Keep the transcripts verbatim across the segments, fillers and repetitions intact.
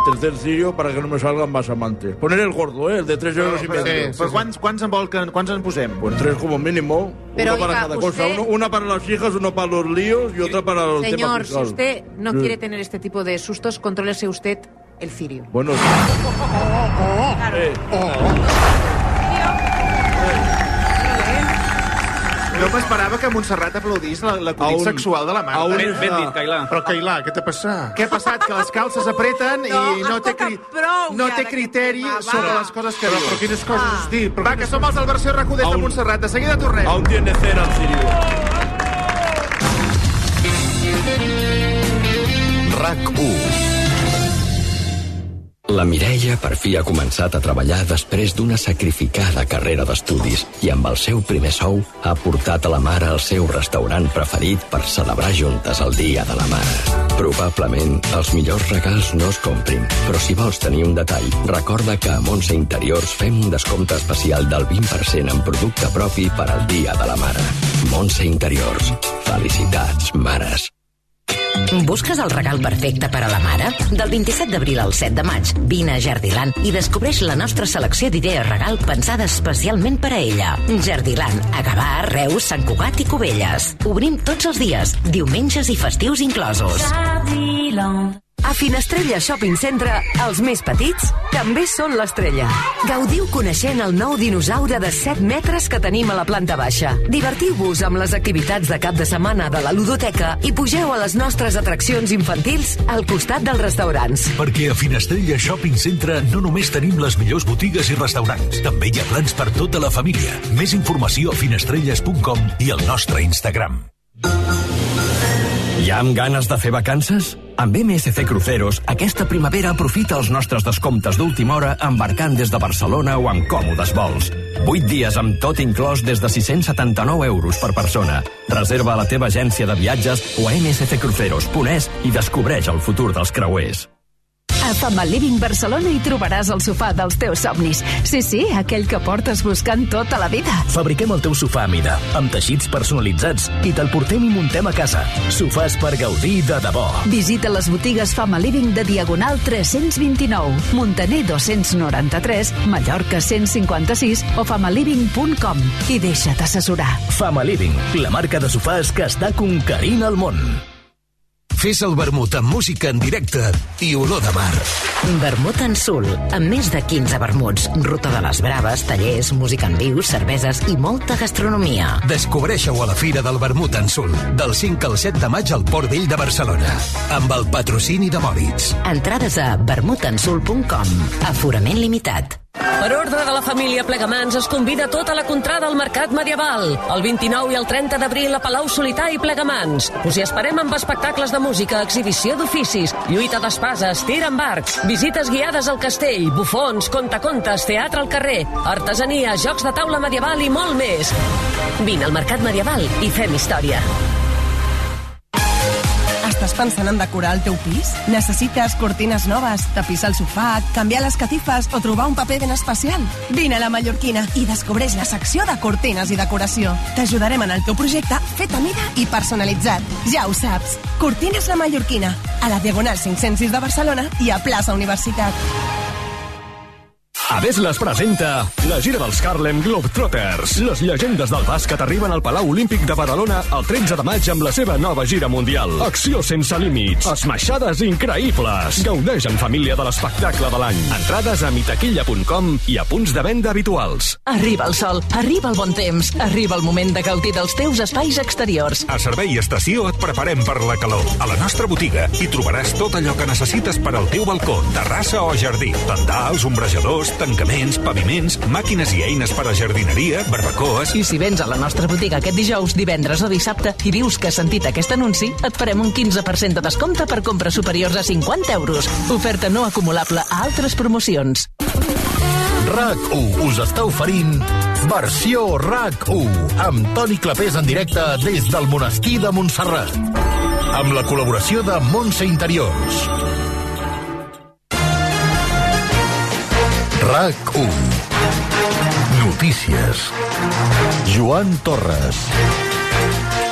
tercer cirio para que no me salgan más amantes. Poner el gordo, ¿eh? El de tres euros y medio. Sí, sí, Però quants, quants, en vol que, quants en posem? Pues tres como mínimo. Pero, uno para oiga, cada usted... cosa. Uno, una para las hijas, uno para los líos y otra para los Señor, temas si fiscales. usted no Sí. quiere tener este tipo de sustos, contrólese usted el cirio. Bueno, sí. Claro. Eh. No m'esperava que Montserrat aplaudís l'acudit A un- sexual de la a Marta. un- Ben, ben dit, Cailà. Però, Cailà, què t'ha passat? Què ha passat? Que les calces apreten i No, no té, escolta, cri... prou no ja té d'aquest criteri tema, va. sobre les coses que Però, diu. però quines coses has dit? Però Va, quines- que som els del versió R A C U des de Aún- Montserrat. De seguida tornem. Aún tiene cera el cirio. R A C u. La Mireia per fi ha començat a treballar després d'una sacrificada carrera d'estudis i amb el seu primer sou ha portat a la mare al seu restaurant preferit per celebrar juntes el Dia de la Mare. Probablement els millors regals no es comprin, però si vols tenir un detall, recorda que a Montse Interiors fem un descompte especial del vint per cent en producte propi per al Dia de la Mare. Montse Interiors. Felicitats, mares. Busques el regal perfecte per a la mare? Del vint-i-set d'abril al set de maig, vine a Jardiland i descobreix la nostra selecció d'idees regal pensada especialment per a ella. Jardiland, a Gavà, Reus, Sant Cugat i Cubelles. Obrim tots els dies, diumenges i festius inclosos. A Finestrella Shopping Centre, els més petits també són l'estrella. Gaudiu coneixent el nou dinosaure de set metres que tenim a la planta baixa. Divertiu-vos amb les activitats de cap de setmana de la ludoteca i pugeu a les nostres atraccions infantils al costat dels restaurants. Perquè a Finestrella Shopping Centre no només tenim les millors botigues i restaurants, també hi ha plans per tota la família. Més informació a finestrelles punt com i al nostre Instagram. Ja amb ganes de fer vacances? Amb M S C Cruceros, aquesta primavera aprofita els nostres descomptes d'última hora embarcant des de Barcelona o amb còmodes vols. vuit dies amb tot inclòs des de sis-cents setanta-nou euros per persona. Reserva a la teva agència de viatges o a eme esse ce cruceros punt es i descobreix el futur dels creuers. A Family Living Barcelona hi trobaràs el sofà dels teus somnis. Sí, sí, aquell que portes buscant tota la vida. Fabriquem el teu sofà a mida, amb teixits personalitzats i te'l portem i muntem a casa. Sofàs per gaudir de debò. Visita les botigues Family Living de Diagonal tres-cents vint-i-nou, Montaner dos-cents noranta-tres, Mallorca cent cinquanta-sis o familiving punt com i deixa't assessorar. Family Living, la marca de sofàs que està conquerint el món. Fes el vermut amb música en directe i olor de mar. Vermut en Sul, amb més de quinze vermuts, ruta de les braves, tallers, música en viu, cerveses i molta gastronomia. Descobreixeu a la Fira del Vermut en Sul, del cinc al set de maig al Port Vell de Barcelona, amb el patrocini de Moritz. Entrades a vermut en sul punt com. Aforament limitat. Per ordre de la família Plegamans es convida tota la contrada al Mercat Medieval. El vint-i-nou i el trenta d'abril a Palau Solità i Plegamans. Us hi esperem amb espectacles de música, exhibició d'oficis, lluita d'espases, tir amb arcs, visites guiades al castell, bufons, contacontes, teatre al carrer, artesania, jocs de taula medieval i molt més. Vine al Mercat Medieval i fem història. Estàs pensant en decorar el teu pis? Necessites cortines noves, tapissar el sofà, canviar les catifes o trobar un paper ben especial? Vine a la Mallorquina i descobreix la secció de cortines i decoració. T'ajudarem en el teu projecte fet a mida i personalitzat. Ja ho saps. Cortines la Mallorquina, a la Diagonal cinc-cents sis de Barcelona i a Plaça Universitat. Adeslas presenta la gira dels Harlem Globetrotters. Les llegendes del bàsquet arriben al Palau Olímpic de Badalona el tretze de maig amb la seva nova gira mundial. Acció sense límits, esmaixades increïbles. Gaudeix en família de l'espectacle de l'any. Entrades a mitaquilla punt com i a punts de venda habituals. Arriba el sol, arriba el bon temps, arriba el moment de gaudir dels teus espais exteriors. A Servei Estació et preparem per la calor. A la nostra botiga hi trobaràs tot allò que necessites per al teu balcó, terrassa o jardí. Tendals, ombrejadors, tancaments, paviments, màquines i eines per a jardineria, barbacoes... I si vens a la nostra botiga aquest dijous, divendres o dissabte i dius que has sentit aquest anunci, et farem un quinze per cent de descompte per compres superiors a cinquanta euros. Oferta no acumulable a altres promocions. R A C u us està oferint versió R A C u amb Toni Clapés en directe des del monestir de Montserrat amb la col·laboració de Montse Interiors. R A C u Notícies. Joan Torres.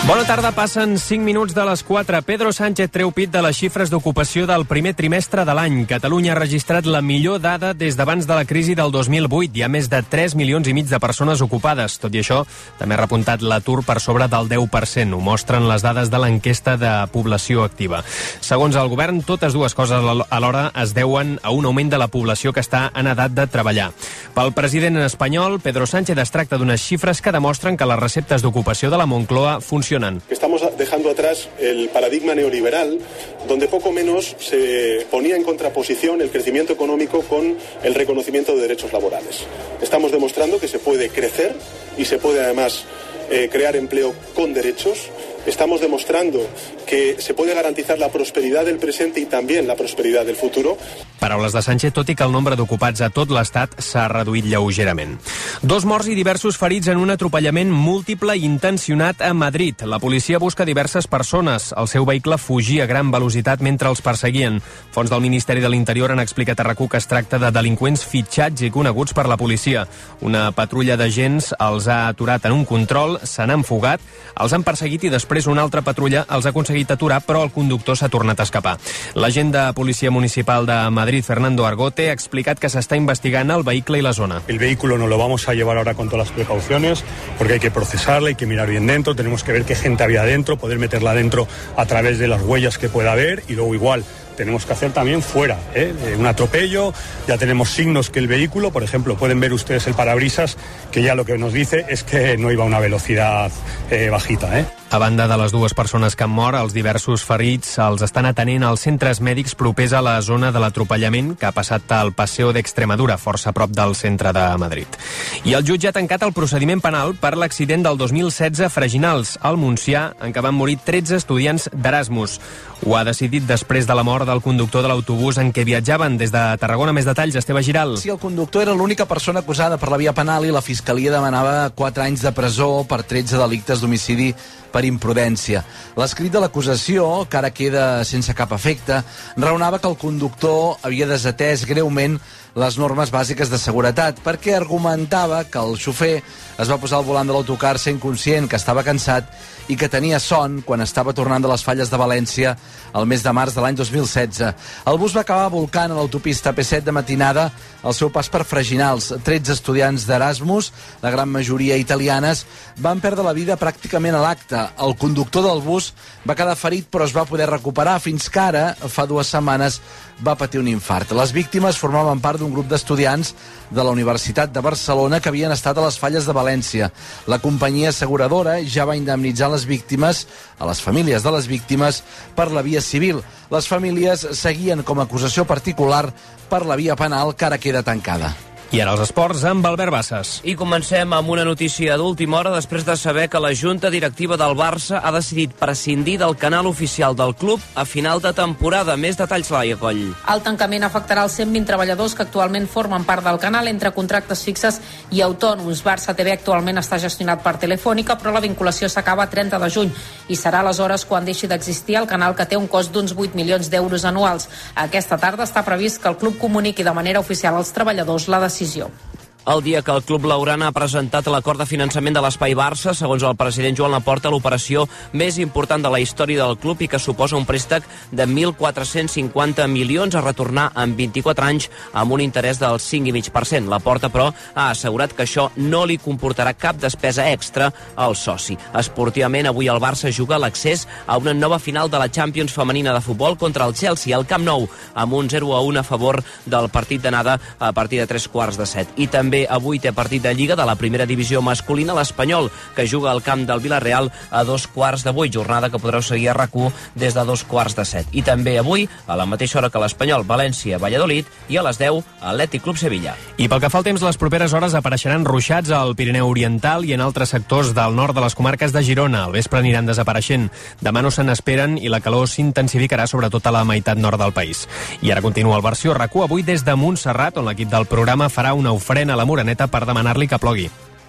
Bona tarda, passen cinc minuts de les quatre. Pedro Sánchez treu pit de les xifres d'ocupació del primer trimestre de l'any. Catalunya ha registrat la millor dada des d'abans de la crisi del dos mil vuit. Hi ha més de tres milions i mig de persones ocupades. Tot i això, també ha repuntat l'atur per sobre del deu per cent. Ho mostren les dades de l'enquesta de població activa. Segons el govern, totes dues coses alhora es deuen a un augment de la població que està en edat de treballar. Pel president espanyol, Pedro Sánchez, es tracta d'unes xifres que demostren que les receptes d'ocupació de la Moncloa funcionen. Estamos dejando atrás el paradigma neoliberal, donde poco menos se ponía en contraposición el crecimiento económico con el reconocimiento de derechos laborales. Estamos demostrando que se puede crecer y se puede además eh, crear empleo con derechos. Estamos demostrando que se puede garantizar la prosperidad del presente y también la prosperidad del futuro. Paraules de Sánchez, tot i que el nombre d'ocupats a tot l'Estat s'ha reduït lleugerament. Dos morts i diversos ferits en un atropellament múltiple i intencionat a Madrid. La policia busca diverses persones. El seu vehicle fugia a gran velocitat mentre els perseguien. Fons del Ministeri de l'Interior han explicat a RAC1 que es tracta de delinqüents fitxats i coneguts per la policia. Una patrulla d'agents els ha aturat en un control, se n'han fugat, els han perseguit i després una altra patrulla els ha aconseguit aturar, però el conductor s'ha tornat a escapar. L'agent de Policia Municipal de Madrid, Fernando Argote, ha explicat que s'està investigant el vehicle i la zona. El vehículo no lo vamos a llevar ahora con todas las precauciones, porque hay que procesarla, hay que mirar bien dentro, tenemos que ver qué gente había dentro, poder meterla dentro a través de las huellas que pueda haber, y luego igual tenemos que hacer también fuera, ¿eh? Un atropello, ya tenemos signos que el vehículo, por ejemplo, pueden ver ustedes el parabrisas, que ya lo que nos dice es que no iba a una velocidad eh, bajita, ¿eh? A banda de les dues persones que han mort, els diversos ferits els estan atenent als centres mèdics propers a la zona de l'atropellament que ha passat al Paseo d'Extremadura, força a prop del centre de Madrid. I el jutge ha tancat el procediment penal per l'accident del dos mil setze a Freginals, al Montsià, en què van morir tretze estudiants d'Erasmus. Ho ha decidit després de la mort del conductor de l'autobús en què viatjaven. Des de Tarragona, més detalls, Esteve Giral. Sí, el conductor era l'única persona acusada per la via penal i la Fiscalia demanava quatre anys de presó per tretze delictes d'homicidi per imprudència. L'escrit de l'acusació, que ara queda sense cap efecte, raonava que el conductor havia desatès greument les normes bàsiques de seguretat, perquè argumentava que el xofer es va posar al volant de l'autocar sent conscient que estava cansat i que tenia son quan estava tornant de les falles de València el mes de març de l'any dos mil setze. El bus va acabar volcant a l'autopista P set de matinada al seu pas per Freginals. tretze estudiants d'Erasmus, la gran majoria italianes, van perdre la vida pràcticament a l'acte. El conductor del bus va quedar ferit però es va poder recuperar fins que ara, fa dues setmanes, va patir un infart. Les víctimes formaven part d'un grup d'estudiants de la Universitat de Barcelona que havien estat a les falles de València. La companyia asseguradora ja va indemnitzar les víctimes, a les famílies de les víctimes, per la via civil. Les famílies seguien com a acusació particular per la via penal, que ara queda tancada. I ara els esports amb Albert Bassas. I comencem amb una notícia d'última hora després de saber que la Junta Directiva del Barça ha decidit prescindir del canal oficial del club a final de temporada. Més detalls, Laia Coll. El tancament afectarà els cent vint treballadors que actualment formen part del canal entre contractes fixes i autònoms. Barça T V actualment està gestionat per Telefònica, però la vinculació s'acaba a trenta de juny i serà aleshores quan deixi d'existir el canal, que té un cost d'uns vuit milions d'euros anuals. Aquesta tarda està previst que el club comuniqui de manera oficial als treballadors la decisió. El dia que el club blaugrana ha presentat l'acord de finançament de l'Espai Barça, segons el president Joan Laporta, l'operació més important de la història del club i que suposa un préstec de mil quatre-cents cinquanta milions a retornar en vint-i-quatre anys amb un interès del cinc coma cinc per cent. Laporta, però, ha assegurat que això no li comportarà cap despesa extra al soci. Esportivament, avui el Barça juga l'accés a una nova final de la Champions femenina de futbol contra el Chelsea al Camp Nou, amb un zero a un a favor del partit d'anada a partir de tres quarts de set. I també avui té partit de Lliga de la primera divisió masculina, l'Espanyol, que juga al camp del Villarreal a dos quarts de vuit, jornada que podreu seguir a RAC u des de dos quarts de set. I també avui, a la mateixa hora que l'Espanyol, València, Valladolid, i a les deu, Atlètic Club Sevilla. I pel que fa al temps, les properes hores apareixeran ruixats al Pirineu Oriental i en altres sectors del nord de les comarques de Girona. Al vespre aniran desapareixent. Demà no se n'esperen i la calor s'intensificarà sobretot a la meitat nord del país. I ara continua el versió RAC u, avui des de Montserrat, on l'equip del programa farà una ofrena a la Moreneta per demanar-li que plogui.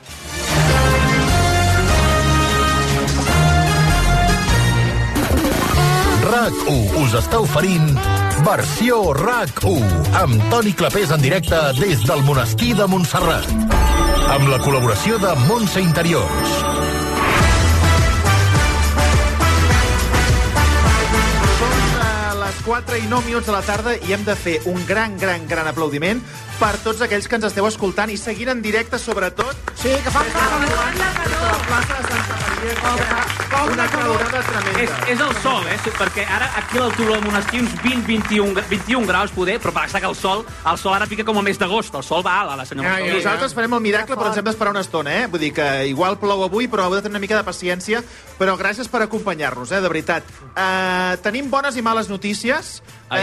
RAC u us està oferint versió RAC u amb Toni Clapés en directe des del Monestir de Montserrat, amb la col·laboració de Montse Interiors. quatre i nou minuts de la tarda i hem de fer un gran, gran, gran aplaudiment per tots aquells que ens esteu escoltant i seguint en directe, sobretot. Sí, que fa la plaça de Santa Maria, que fa una calorada tremenda. És, és el sol, eh? Perquè ara aquí a l'altura del monestir uns vint a vint i un graus poder, però per que el sol, el sol ara pica com el mes d'agost, el sol va alt a la senyor Ja, ja, ja. Nosaltres farem el miracle, però ens hem d'esperar una estona, eh? Vull dir que igual plou avui, però heu de tenir una mica de paciència, però gràcies per acompanyar-nos, eh? De veritat. Uh, tenim bones i males notícies.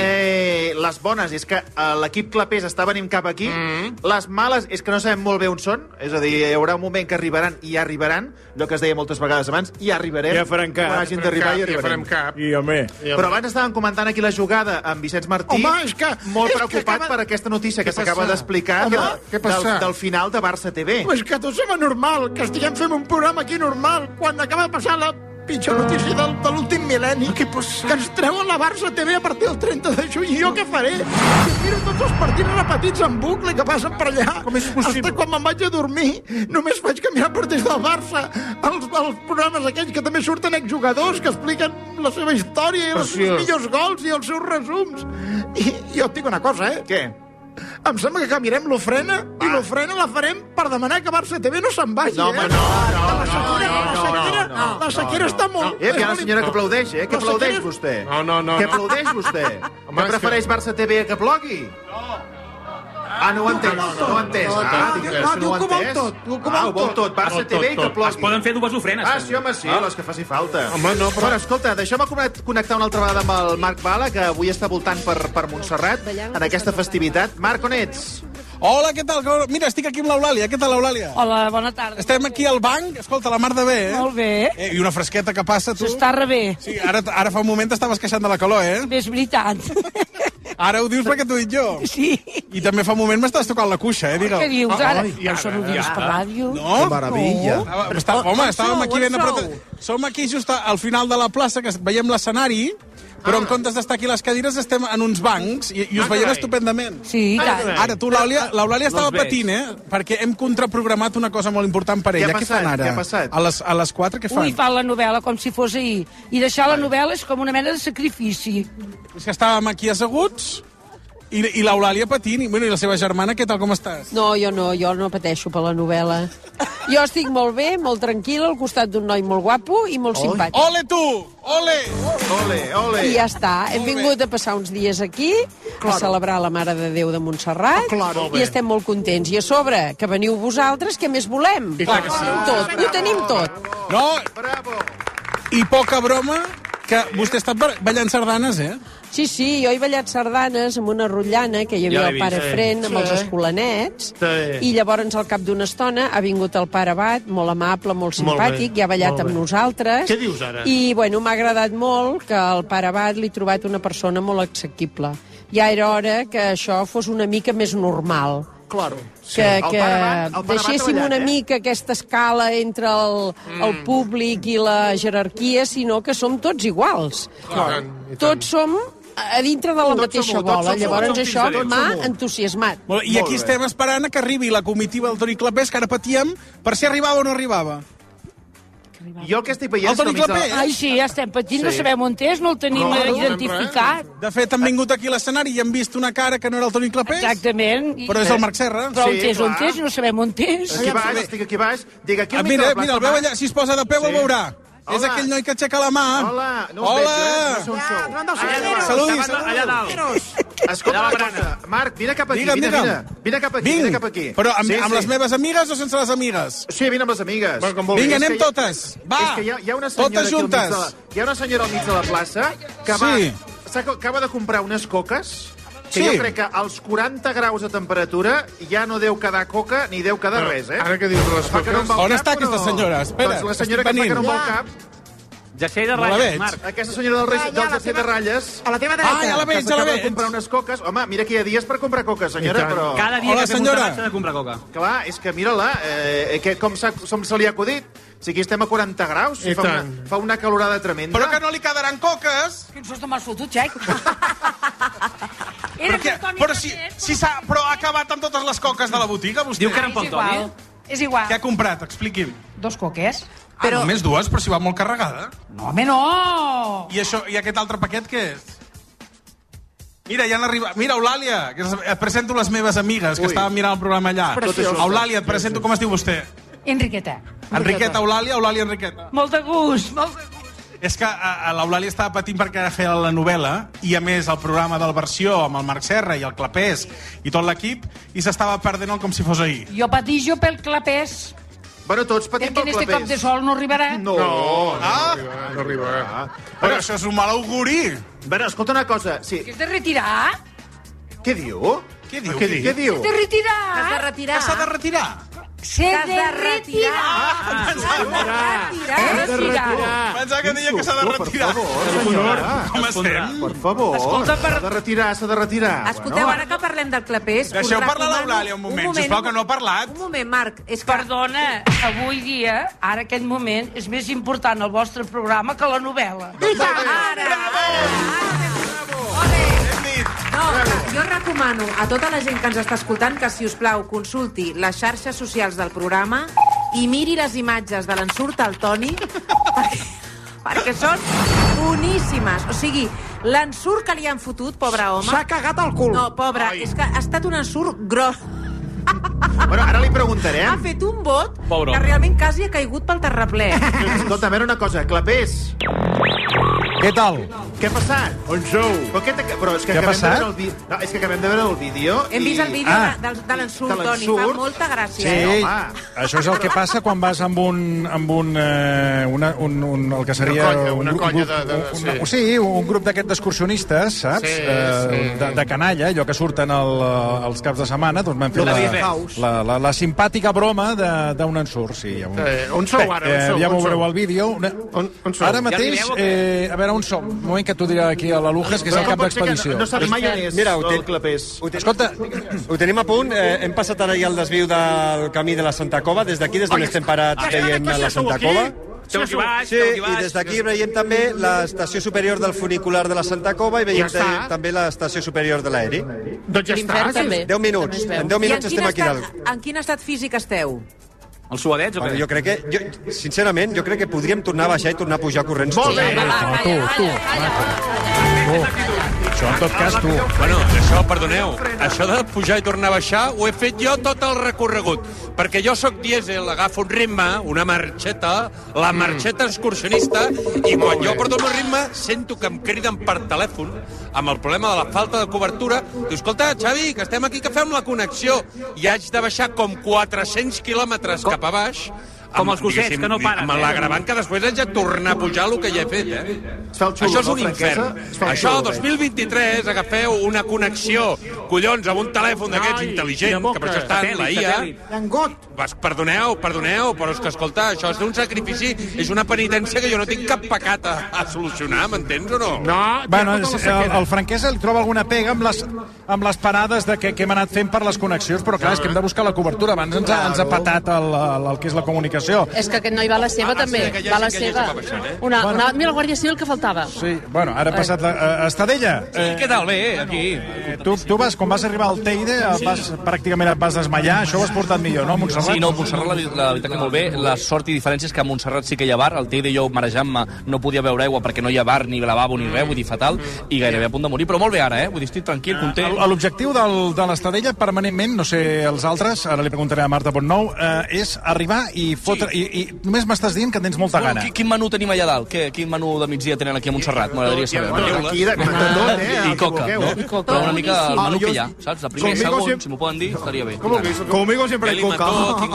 Eh, les bones és que uh, l'equip clapers està venint cap aquí. Mm. Les males és que no sabem molt bé on són. És a dir, hi haurà un moment que arribaran i ja arribaran. Allò que es deia moltes vegades abans, i ja arribarem. Ja farem cap. Quan hagin d'arribar i arribarem. Ja cap. I, home. Però abans estàvem comentant aquí la jugada amb Vicenç Martí. Home, és que... Molt és preocupat que acaba... per aquesta notícia que, que s'acaba d'explicar del, del final de Barça T V. És que tot sembla normal, que estiguem fent un programa aquí normal, quan acaba de passar la pitjor notícia del, de l'últim mil·lenni. Què passa? Que ens treuen la Barça T V a partir del trenta de juny. I jo què faré? Si miro tots els partits repetits en bucle que passen per allà. Com és possible? Hasta quan me'n vaig a dormir, només faig que mirar partits del Barça. Els, els programes aquells que també surten exjugadors, que expliquen la seva història i els seus millors gols i els seus resums. I jo et dic una cosa, eh? Què? Em sembla que canviarem l'ofrena i l'ofrena la farem per demanar que Barça T V no se'n vagi, no, eh? No, no, no, la sequera, no, no, la sequera, no, no, la sequera està molt... Eh, hi ha una senyora que aplaudeix, eh? Que aplaudeix vostè. No, no, no. Que aplaudeix vostè. Que prefereix Barça T V que plogui? No. Ah, no ho ha entès, no ho ha entès. Ah, no ho ha entès. Ah, ho vol tot. Barça T V i que plogui. Es poden fer dues ofrenes. Ah, sí, home, sí, les que faci falta. Home, no, però... Bueno, escolta, deixeu-me connectar una altra vegada amb el Marc Bala, que avui està voltant per, per Montserrat en aquesta festivitat. Marc, on ets? Hola, què tal? Mira, estic aquí amb l'Eulàlia. Què tal, l'Eulàlia? Hola, bona tarda. Estem aquí al banc. Escolta, la mar de bé, eh? Molt bé. Eh, I una fresqueta que passa, tu. S'està rebé. Sí, ara, ara fa un moment t'estaves queixant de la calor, eh? És veritat. Ara ho dius perquè t'ho dic jo. Sí. I també fa un moment m'estàs tocant la cuixa, eh? Digue-ho. Què dius, ara? Ai, no això no ho diguis per ràdio. No? Que meravella. No. Està, home, estàvem aquí ben a prop. Som aquí just al final de la plaça, que veiem l'escenari, però en comptes d'estar aquí a les cadires estem en uns bancs i, i us veiem estupendament. Sí, i tant. Ara, tu, l'Eulàlia estava patint, eh? Perquè hem contraprogramat una cosa molt important per ella. Què ha passat? Què fan ara? Què ha passat? A les, a les quatre, què fan? Ui, fan la novel·la com si fos ahir. I deixar la novel·la és com una mena de sacrifici. És que estàvem aquí asseguts i, i l'Eulàlia patint, i, bueno, i la seva germana, què tal, com estàs? No, jo no, jo no pateixo per la novel·la. Jo estic molt bé, molt tranquil·la, al costat d'un noi molt guapo i molt simpàtic. Ole, tu! Ole! Ole, ole! I ja està. Hem vingut a passar uns dies aquí, a celebrar la Mare de Déu de Montserrat, i estem molt contents. I a sobre, que veniu vosaltres, què més volem? I clar que sí. Tot, ho tenim tot. No, bravo! I poca broma, que vostè ha estat ballant sardanes, eh? Sí, sí, jo he ballat sardanes amb una rotllana, que hi havia Ja el pare vist, sí. Fren amb Sí. els escolanets, Sí. i llavors al cap d'una estona ha vingut el pare Abat, molt amable, molt Molt simpàtic, bé, i ha ballat molt amb bé. nosaltres. Què dius ara? I, bueno, m'ha agradat molt que el pare Abat li he trobat una persona molt assequible. Ja era hora que això fos una mica més normal. Claro. Que, El que pare Abat- el pare Abat deixéssim treballant, una eh? mica aquesta escala entre el, el públic i la jerarquia, sinó que som tots iguals. Clar. Tots som a dintre de la Tots mateixa som u, tots bola. som u, Llavors tots som això fins a m'ha dins. entusiasmat. Molt, I aquí estem esperant que arribi la comitiva del Toni Clapés, que ara patíem per si arribava o no arribava. Jo el que estic veient... El Toni Clapés. Ai, sí, ja estem patint, no Sí. sabem on és, no el tenim No, no, identificat. De fet, han vingut aquí a l'escenari i han vist una cara que no era el Toni Clapés. Exactament. Però és el Marc Serra. Però on Sí, és, on clar. és, no sabem on és. Aquí baix, estic aquí baix. Dic, aquí Ah, al mig mira, de la mira, el plaça, veu allà, si es posa de peu Sí. el veurà. Hola. És aquell noi que aixeca la mà. Hola, no us veig, Hola. eh? No sé on sou. Allà dalt, Allà Saludi, dalt, saludi. allà dalt. Escolta una cosa. Marc, vine cap aquí, Digue'm, vine, digue'm. vine. Vine cap aquí, Vinc. vine cap aquí. Però amb, Sí, amb sí. les meves amigues o sense les amigues? Sí, vine amb les amigues. Bueno, com vulguis. Vinga, És anem que hi ha- totes. Va. És que hi ha, hi ha una senyora Totes aquí al mig juntes. de la, hi ha una senyora al mig de la plaça que va, Sí. s'ha- acaba de comprar unes coques que Sí. jo crec que als quaranta graus de temperatura ja no deu quedar coca ni deu quedar Però, res, eh? ara que dius de les Fa que no em va coques- al On cap, està aquesta però- senyora? Espera, Doncs la senyora estic que fa que no em va venint. al cap. Jersei de No la ratlles, veig. Marc. Aquesta senyora del, Ja, del ja, la jersei de teva- ratlles A la teva dreta. Ah, ja la veig, que ja la s'acaba de veig. comprar unes coques. Home, mira que hi ha dies per comprar coques, senyora, I tant. però... Cada dia Hola, que fem un senyora. tabac s'ha de comprar coca. Clar, és que mira-la, eh, que com, s'ha- com se li ha acudit. Si aquí estem a quaranta graus, si I fa una, tant. fa una calorada tremenda. Però que no li quedaran coques. Quin susto m'has fotut, Xec. Però, que, però, si, si s'ha, però ha acabat amb totes les coques de la botiga, vostè? Diu que eren pel És Toni. igual. És igual. Què ha comprat? Expliqui'm. Dos coques. Ah, però... només dues, però si va molt carregada. No, home, no! I, això, I aquest altre paquet què és? Mira, ja han arribat. Mira, Eulàlia, que et presento les meves amigues que Ui. estaven mirant el programa allà. Preciós. Eulàlia, et presento, com es diu vostè? Enriqueta. Enriqueta Eulàlia, Eulàlia Enriqueta. Molt de gust, molt de gust. És que a, a l'Eulàlia estava patint perquè feia la novel·la i, a més, el programa del Versió amb el Marc Serra i el Clapés i tot l'equip, i s'estava perdent com si fos ahir. Jo patillo pel clapés. Bueno, tots patim Perquè pel en este clapés. cop de sol no arribarà. No, No, ah. no arriba. Però això és un mal auguri. Bueno, escolta una cosa. Sí. Que has de retirar? Què diu? Què diu? Què, què diu? Has de retirar? Has de retirar. Que s'ha de retirar? S'ha de retirar. S'ha de retirar. Pensava que deia que s'ha de retirar. Per favor, senyora. Com estem? Per favor. Escolta, per- S'ha de retirar, s'ha de retirar. Escolteu, ara que parlem del clapés... us Deixeu parlar recomano- l'Eulàlia un moment, sisplau, que no ha parlat. Un moment, Marc. És que... Perdona, avui dia, ara aquest moment, és més important el vostre programa que la novel·la. No, jo recomano a tota la gent que ens està escoltant que, si us plau, consulti les xarxes socials del programa i miri les imatges de l'ensurt al Toni perquè, perquè són boníssimes. O sigui, l'ensurt que li han fotut, pobre home... S'ha cagat al cul. No, pobre, Ai. és que ha estat un ensurt gros. Bueno, ara li preguntarem. Ha fet un bot Pobre que home. realment quasi ha caigut pel terraplè. Escolta, a veure una cosa. Clapés. Què tal? Què ha passat? On sou? Però, què te... Però és que Què ha acabem de passat? veure el vi... no, és que acabem de veure el vídeo. Hem vist el vídeo Ah. de, de, de l'ensurt, De Toni. Fa l'ensurt. molta gràcia. Sí, eh? això és el que passa quan vas amb un... amb un, eh, una, un, un el que seria... Una colla, una un, colla grup, de- de- un, sí. un, sí, un grup d'aquest d'excursionistes, saps? Sí, Eh, sí. de, de canalla, allò que surten el, els caps de setmana, doncs vam fer La la, House. la, la, la simpàtica broma de- d'un ensurt, sí. Hi ha un... Eh, on sou ara? On Eh, sou? ja On veureu sou? al vídeo. Una... On, on sou? Ara mateix, Ja arribeu o què? eh, a veure on som. Un moment que t'ho diré aquí a la Lujas, que és el cap d'expedició. Mira, ho, ten... ho, ten... Escolta, ho tenim a punt. Eh, hem passat ara ja el desviu del camí de la Santa Cova. Des d'aquí, des d'on estem parats, veiem la Santa Cova. Esteu aquí baix, Sí, esteu aquí i baix. des d'aquí veiem també l'estació superior del funicular de la Santa Cova i veiem Ja està. també- també l'estació superior de l'aeri. Doncs ja està. també. deu minuts. En deu I minuts en quin estem aquí estat- dalt. En quin estat físic esteu? Els suadets o Bueno, què? jo crec que, jo, sincerament, jo crec que podríem tornar a baixar i tornar a pujar corrents. Molt bé, tots. va, va, tu, tu. Això, en tot cas, tu. Bueno, això, perdoneu, això de pujar i tornar a baixar ho he fet jo tot el recorregut, perquè jo sóc dièsel, agafo un ritme, una marxeta, la marxeta excursionista, i quan jo porto el meu ritme sento que em criden per telèfon amb el problema de la falta de cobertura. Diu, escolta, Xavi, que estem aquí, que fem la connexió, i haig de baixar com quatre-cents quilòmetres cap a baix, Com amb, els gossets, diguéssim, que no paren, Amb eh? l'agravant que després haig de tornar a pujar el que ja he fet, eh? fa el xulo, Això és no, un franquesa? infern. Es fa el Això, xulo, dos mil vint-i-tres, agafeu una connexió, collons, amb un telèfon d'aquests Ai, intel·ligent, quina que per boca. això està en la Satèl·lit, I A. satèl·lit. Vas, perdoneu, perdoneu, però és que, escolta, això és un sacrifici, és una penitència que jo no tinc cap pecat a, a solucionar, m'entens o no? No, Bueno, és, el, el Franquesa li troba alguna pega amb les, amb les parades de que, que hem anat fent per les connexions, però clar, és que hem de buscar la cobertura. Abans ens ha, ens ha patat el, el, el que és la comunicació. És que aquest noi va a la seva, també. sí, que hi ha Va a la gent que ja seva. està baixant, eh? Una, Bueno. una, mira, el Guàrdia Civil que faltava. Sí, bueno, ara ha passat la, a Estadella. Sí, què tal? Bé, aquí. Eh, tu, tu vas, quan vas arribar al Teide, sí. vas, pràcticament et vas desmaiar. Això ho has portat millor, no, Montserrat? Sí, no, Montserrat, la, la veritat que molt bé. La sort i diferència és que a Montserrat sí que hi ha bar. Al Teide jo, marejant-me, no podia beure aigua perquè no hi ha bar, ni lavabo, ni res, vull dir, fatal, i gairebé a punt de morir. Però molt bé ara, eh? Vull dir, estic tranquil, content. El- L'objectiu del- de l'Estadella permanentment, no sé els altres, ara li preguntaré a Marta Pontnou, eh, és arribar i fotre... Sí. I, I només m'estàs dient que tens molta Bueno, gana. qui- quin menú tenim allà dalt? Què, quin menú de migdia tenen aquí a Montserrat? M'agradaria saber. Bueno, aquí de- de tot, eh? I coca, Equivoqueu, no? eh? I coca. Però una mica el Ah, menú jo- que hi ha, saps? De primer, Conmigo segon, siempre- si m'ho poden dir, estaria bé. Conmigo siempre hay coca.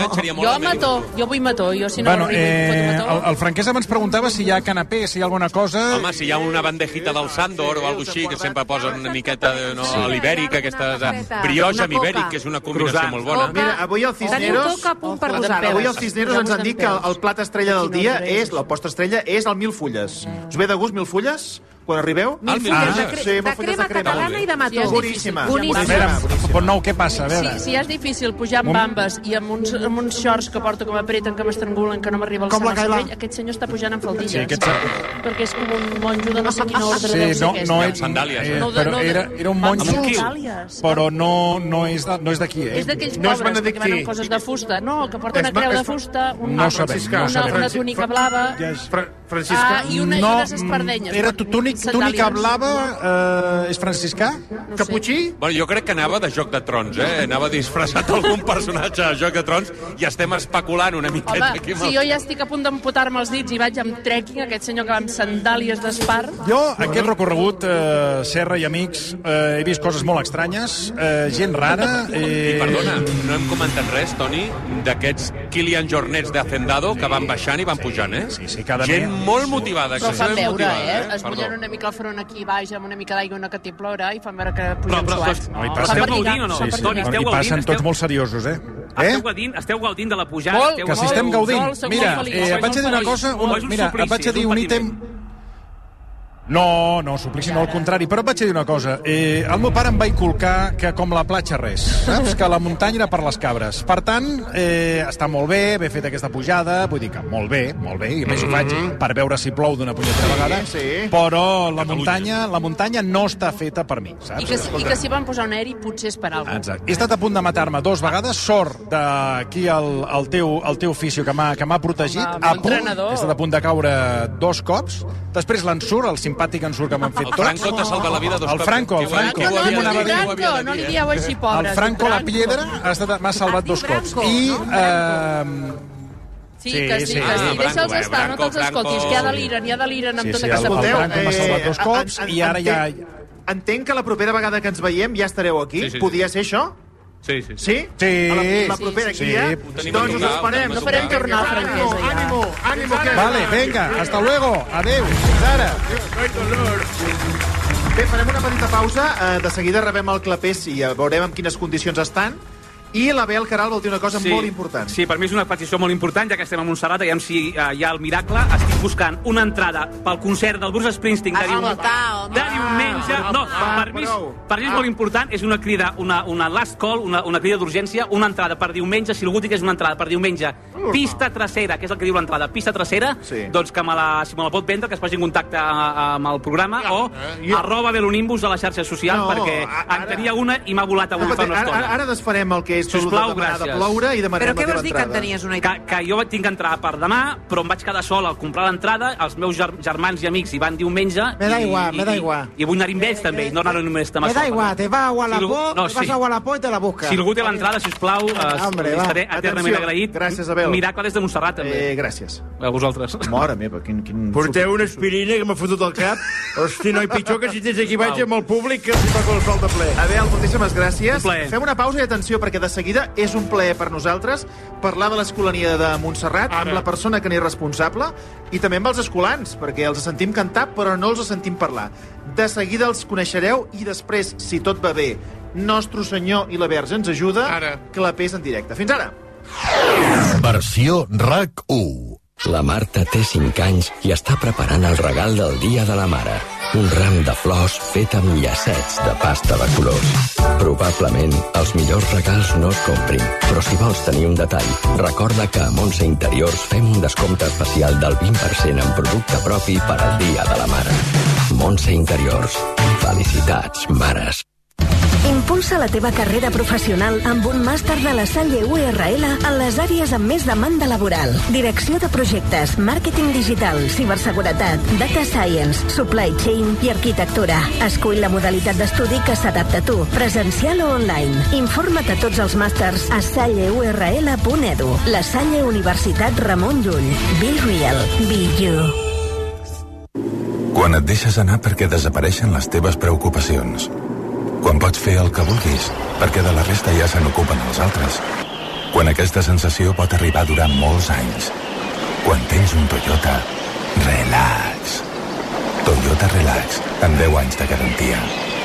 Jo mató, jo vull mató. Jo si no Bueno, arribo, eh, foto el, mató. el Franquesa ens preguntava si hi ha canapé, si hi ha alguna cosa... Home, si hi ha una bandejita del Sandor o alguna així, que sempre posen una miqueta de, no, Sí. a l'ibèric, aquestes eh, brioche amb ibèric, que és una combinació molt bona. Mira, avui el Cisneros... Teniu coca a punt per Avui vosaltres. el Cisneros ens han dit que el, el plat estrella del dia és, la posta estrella, és el mil fulles. Us ve de gust mil fulles? Quan arribeu? Mil fulles de cre- de crema catalana i de mató. Boníssima. Boníssima. A veure, Pontnou, què passa? A veure. Si, si ja és difícil pujar amb Un- bambes i amb uns, amb uns shorts que porto que m'apreten, que m'estrangulen, que no m'arriba al Com la Sant al Cailà. cervell, aquest senyor està pujant amb faldilles. Sí, aquest Perquè és com un monjo de no sé quina ordre Sí, deu ser no, aquest. no és... Sandàlies, eh, No, de- però no, de- era, era un van monjo, amb sandàlies. però no, no és de- no és d'aquí, eh? És d'aquells No és pobres, perquè van benedictí. amb coses de fusta. No, que porten És una creu ma- de és fra- fusta, un, No sabem, no una, sabem. una túnica blava... Ja és... Fra Ah, i, una, no, i unes espardenyes. Era túnic, túnica blava, eh, és franciscà? No sé. Caputxí? Bueno, jo crec que anava de Joc de Trons, eh? Anava disfressat algun personatge de Joc de Trons i estem especulant una miqueta Home, aquí. si jo ja estic a punt d'amputar-me els dits i vaig amb trekking, aquest senyor que va amb sandàlies d'espar... Jo, aquest recorregut, eh, Serra i amics, eh, he vist coses molt estranyes, eh, gent rara... Eh... I perdona, no hem comentat res, Toni, d'aquests Kilian Jornets de Hacendado que van baixant i van pujant, eh? Sí, sí, cada gent mes. molt motivada. Però fan veure, motivada, eh? Es mullen una mica el front aquí baix amb una mica d'aigua, una catiplora, i fan veure que Però, pugen però, suats. No, i Però passen, esteu gaudint o no? Sí, sí. Toni, esteu I gaudint? passen Esteu- tots molt seriosos, eh? eh? Esteu gaudint, esteu gaudint de la pujada. Molt, esteu Que si estem gaudint. Molt, sou Mira, molt eh, feliços, et vaig a dir una molt cosa, feliços. una, És un mira, et suplici, vaig a dir és un un ítem... No, no, suplici no, al contrari, però et vaig a dir una cosa. Eh, el meu pare em va inculcar que com la platja res, saps? Que la muntanya era per les cabres. Per tant, eh, està molt bé, haver fet aquesta pujada, vull dir que molt bé, molt bé, i a més ho faig per veure si plou d'una punyetera vegada, sí. però la muntanya, la muntanya no està feta per mi, saps? I que, si- I que si van posar un aeri potser és per alguna cosa. Exacte. He estat a punt de matar-me dos vegades, sort d'aquí el, el, teu, el teu oficio que m'ha que m'ha protegit. Home, a bon punt, entrenador. he estat a punt de caure dos cops. Després l'ensurt, el simpàtic ensurt que m'han fet El tots. Franco t'ha salvat la vida dos El cops. Franco, el Qui ho havia- Franco. qui ho No, havia Qui m'ho de anava dir? a dir? Franco, havia de no li dir, dieu així, pobre. El Franco la Piedra ha estat- m'ha salvat dos cops. I... Eh, Sí, Sí, que sí, sí. que Ah, sí. Franco, Deixa'ls eh, estar, no Franco, te'ls escoltis, Franco. que ja deliren, ja deliren amb sí, tota sí, el, aquesta el pudor. Franco m'ha salvat dos cops en- i ara ja... entenc- Entenc que la propera vegada que ens veiem ja estareu aquí. Sí, sí, sí. Podia ser això? Sí, sí, sí. Sí? Sí, A la, la sí, propera sí, aquí sí. ja? Ho tenim Doncs a us tocar, esperem. ho No farem tornar a Ànimo, franquesa, ja. ànimo, ànimo. Que... Vale, venga, hasta luego. Adéu, fins ara. Bé, farem una petita pausa. Eh, de seguida rebem el clapés i eh, veurem en quines condicions estan. I la Bel Caral vol dir una cosa molt important. Sí, per mi és una petició molt important, ja que estem a Montserrat, aviam si uh, hi ha el miracle. Estic buscant una entrada pel concert del Bruce Springsteen de, dium... de diumenge. No, per mi, és- per mi és molt important, és una crida, una, una last call, una, una crida d'urgència, una entrada per diumenge, si algú digués una entrada per diumenge, pista trasera, que és el que diu l'entrada, pista trasera, Sí. doncs que me la, si me la pot vendre, que es posi en contacte a- amb el programa, o jo- arroba Belonimbus a les xarxes socials, No, perquè ara- en tenia una i m'ha volat avui fa una Ara, ara, estona. ara desfarem el que és Sisplau, de demanar de gràcies. ploure i demanem Però què la teva vols dir que en entrada. tenies una... Que, que jo tinc entrada per demà, però em vaig quedar sol al comprar l'entrada, els meus ger germans i amics hi van diumenge... Me da i- igual, i, me da i- igual. I vull anar amb ells també, i no anar només de Me da igual, te vas a Wallapop, no, te vas sí. a Wallapop y te la buscas. Si algú té l'entrada, sisplau, eh, Hombre, li va. estaré eternament Atenció. agraït. Gràcies, Abel. Miracle des de Montserrat, també. Eh, gràcies. A vosaltres. Mare meva, quin... quin... Porteu una aspirina que m'ha fotut al cap. Hosti, no, i pitjor que si tens aquí vaig amb el públic que s'hi toca el sol de ple. Abel, moltíssimes gràcies. Un plaer. Fem una pausa i atenció, perquè de seguida és un plaer per nosaltres parlar de l'Escolania de Montserrat amb la persona que n'és responsable i també amb els escolans, perquè els sentim cantar però no els sentim parlar. De seguida els coneixereu i després, si tot va bé, Nostre Senyor i la Verge ens ajuda, Ara. clapés en directe. Fins ara! Versió RAC u. La Marta té cinc anys i està preparant el regal del Dia de la Mare. Un ram de flors fet amb llacets de pasta de colors. Probablement els millors regals no es comprin, però si vols tenir un detall, recorda que a Montse Interiors fem un descompte especial del vint per cent en producte propi per al Dia de la Mare. Montse Interiors. Felicitats, mares. Impulsa la teva carrera professional amb un màster de la Salle U R L en les àrees amb més demanda laboral. Direcció de projectes, màrqueting digital, ciberseguretat, data science, supply chain i arquitectura. Escull la modalitat d'estudi que s'adapta a tu, presencial o online. Informa't a tots els màsters a salle u r l punt e d u. La Salle Universitat Ramon Llull. Be real, be you. Quan et deixes anar perquè desapareixen les teves preocupacions. Quan pots fer el que vulguis, perquè de la resta ja se n'ocupen els altres. Quan aquesta sensació pot arribar a durar molts anys. Quan tens un Toyota, relax. Toyota Relax, amb deu anys de garantia.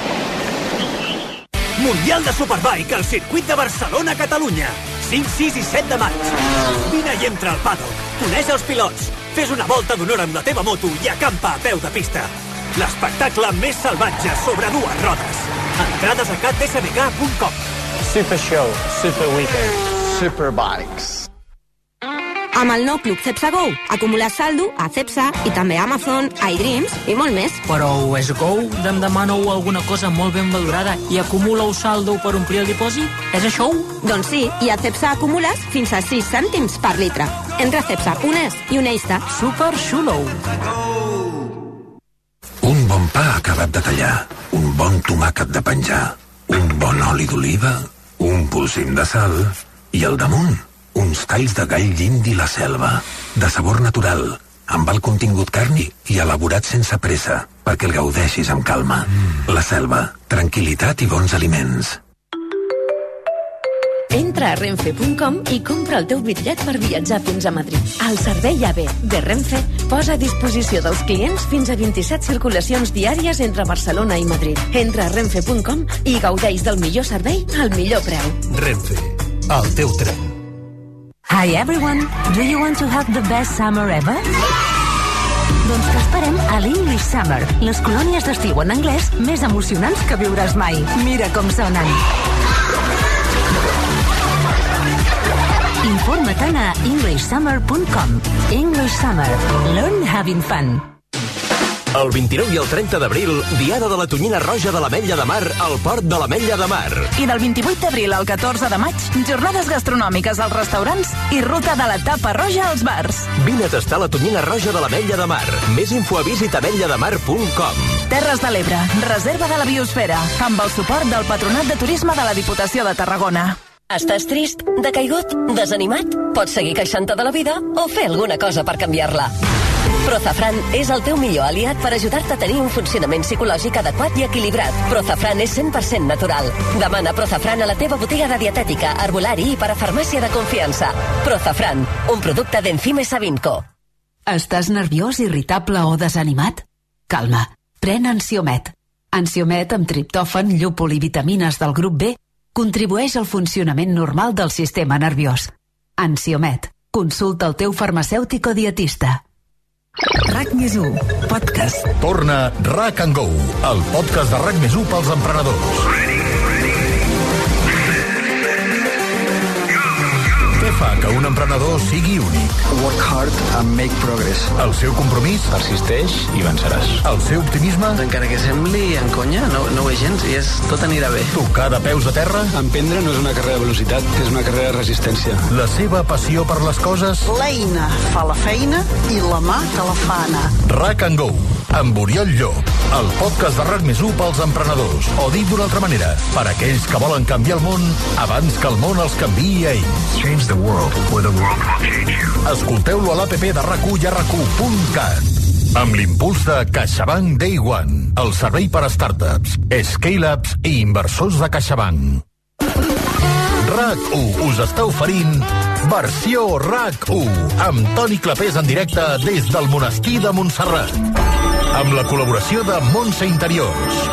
Mundial de Superbike al circuit de Barcelona, Catalunya. cinc, sis i set de maig. Vine i entra al paddock, coneix els pilots, fes una volta d'honor amb la teva moto i acampa a peu de pista. L'espectacle més salvatge sobre dues rodes. Entrades a cat s b k punt com. Super Show, Super Weekend, Superbikes. Amb el nou Club Cepsa Go, acumular saldo a Cepsa i també a Amazon, iDreams i molt més. Però és Go? Em demaneu alguna cosa molt ben valorada i acumuleu saldo per omplir el dipòsit? És això? Doncs sí, i a Cepsa acumules fins a sis cèntims per litre. Entra a Cepsa, un es i un eista. Super xulo. Un bon pa acabat de tallar, un bon tomàquet de penjar, un bon oli d'oliva, un polsim de sal i al damunt uns talls de gall d'indi la selva, de sabor natural, amb alt contingut carni i elaborat sense pressa, perquè el gaudeixis amb calma. Mm. La selva, tranquil·litat i bons aliments. Entra a renfe punt com i compra el teu bitllet per viatjar fins a Madrid. El servei A V de Renfe posa a disposició dels clients fins a vint-i-set circulacions diàries entre Barcelona i Madrid. Entra a renfe punt com i gaudeix del millor servei al millor preu. Renfe, el teu tren. Hi everyone, do you want to have the best summer ever? Doncs t'esperem a l'English Summer, les colònies d'estiu en anglès més emocionants que viuràs mai. Mira com sonen. Informa-te'n a english summer punt com. English Summer. Learn having fun. El vint-i-nou i el trenta d'abril, Diada de la Tonyina Roja de l'Ametlla de Mar al Port de l'Ametlla de Mar. I del vint-i-vuit d'abril al catorze de maig, jornades gastronòmiques als restaurants i ruta de la tapa roja als bars. Vine a tastar la Tonyina Roja de l'Ametlla de Mar. Més info a visita ametlla de mar punt com. Terres de l'Ebre, reserva de la biosfera, amb el suport del Patronat de Turisme de la Diputació de Tarragona. Estàs trist, decaigut, desanimat? Pots seguir queixant-te de la vida o fer alguna cosa per canviar-la. Prozafran és el teu millor aliat per ajudar-te a tenir un funcionament psicològic adequat i equilibrat. Prozafran és cent per cent natural. Demana Prozafran a la teva botiga de dietètica, herbolari i parafarmàcia de confiança. Prozafran, un producte d'Enzime Savinco. Estàs nerviós, irritable o desanimat? Calma, pren Ansiomet. Ansiomet amb triptòfan, llúpol i vitamines del grup B contribueix al funcionament normal del sistema nerviós. Ansiomet. Consulta el teu farmacèutic o dietista. RAC més u, podcast. Torna RAC and Go, el podcast de RAC més u pels emprenedors. Què fa que un emprenedor sigui únic? Work hard and make progress. El seu compromís? Persisteix i venceràs. El seu optimisme? Encara que sembli en conya, no, no ho és gens i és, tot anirà bé. Tocar de peus a terra? Emprendre no és una carrera de velocitat, és una carrera de resistència. La seva passió per les coses? L'eina fa la feina i la mà te la fa anar. RAC and Go, amb Oriol Llop, el podcast de RAC més u pels emprenedors. O dit d'una altra manera, per aquells que volen canviar el món abans que el món els canviï a ells. Change the world, or the world will change you. Escolteu-lo a l'A P P de RAC u i a rac u punt cat. Amb l'impuls de CaixaBank Day One, el servei per a startups, scale-ups i inversors de CaixaBank. RAC u us està oferint versió RAC u amb Toni Clapés en directe des del monestir de Montserrat, amb la col·laboració de Montse Interiors.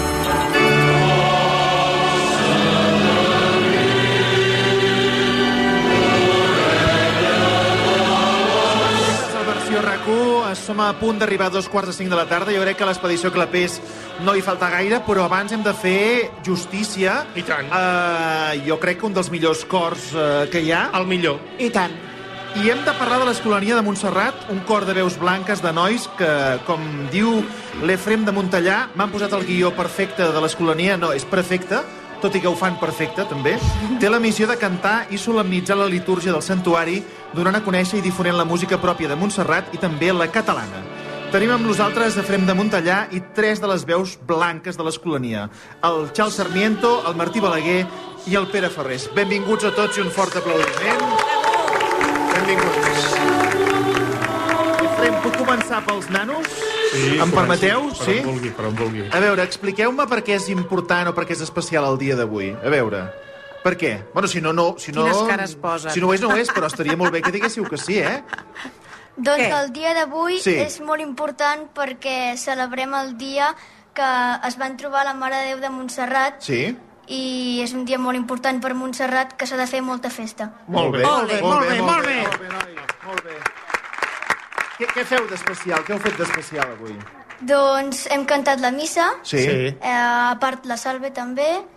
RAC u, som a punt d'arribar a dos quarts de cinc de la tarda. Jo crec que a l'expedició Clapés no hi falta gaire, però abans hem de fer justícia. I tant. Uh, jo crec que un dels millors cors uh, que hi ha. El millor. I tant. I hem de parlar de l'Escolania de Montserrat, un cor de veus blanques de nois que, com diu l'Efrem de Montellà, m'han posat el guió perfecte de l'Escolania, no, és perfecte, tot i que ho fan perfecte, també, té la missió de cantar i solemnitzar la litúrgia del santuari, donant a conèixer i difonent la música pròpia de Montserrat i també la catalana. Tenim amb nosaltres Efrem de Montellà i tres de les veus blanques de l'Escolania. El Charles Sarmiento, el Martí Balaguer i el Pere Ferrés. Benvinguts a tots i un fort aplaudiment. Benvinguts. Efrem, puc començar pels nanos? Sí, em permeteu? Per sí? on vulgui, per on vulgui. A veure, expliqueu-me per què és important o per què és especial el dia d'avui. A veure, per què? Bueno, si no, no... Si no, Quines cares posen. Si no ho és, no ho és, però estaria molt bé que diguéssiu que sí, eh? Doncs Què? el dia d'avui Sí. és molt important perquè celebrem el dia que es van trobar la Mare de Déu de Montserrat Sí? i és un dia molt important per Montserrat que s'ha de fer molta festa. Molt bé, Molt bé, molt bé, molt bé. Molt bé, noia, molt bé. Què, què feu d'especial? Què heu fet d'especial avui? Doncs hem cantat la missa, Sí. Sí. eh, a part la salve també,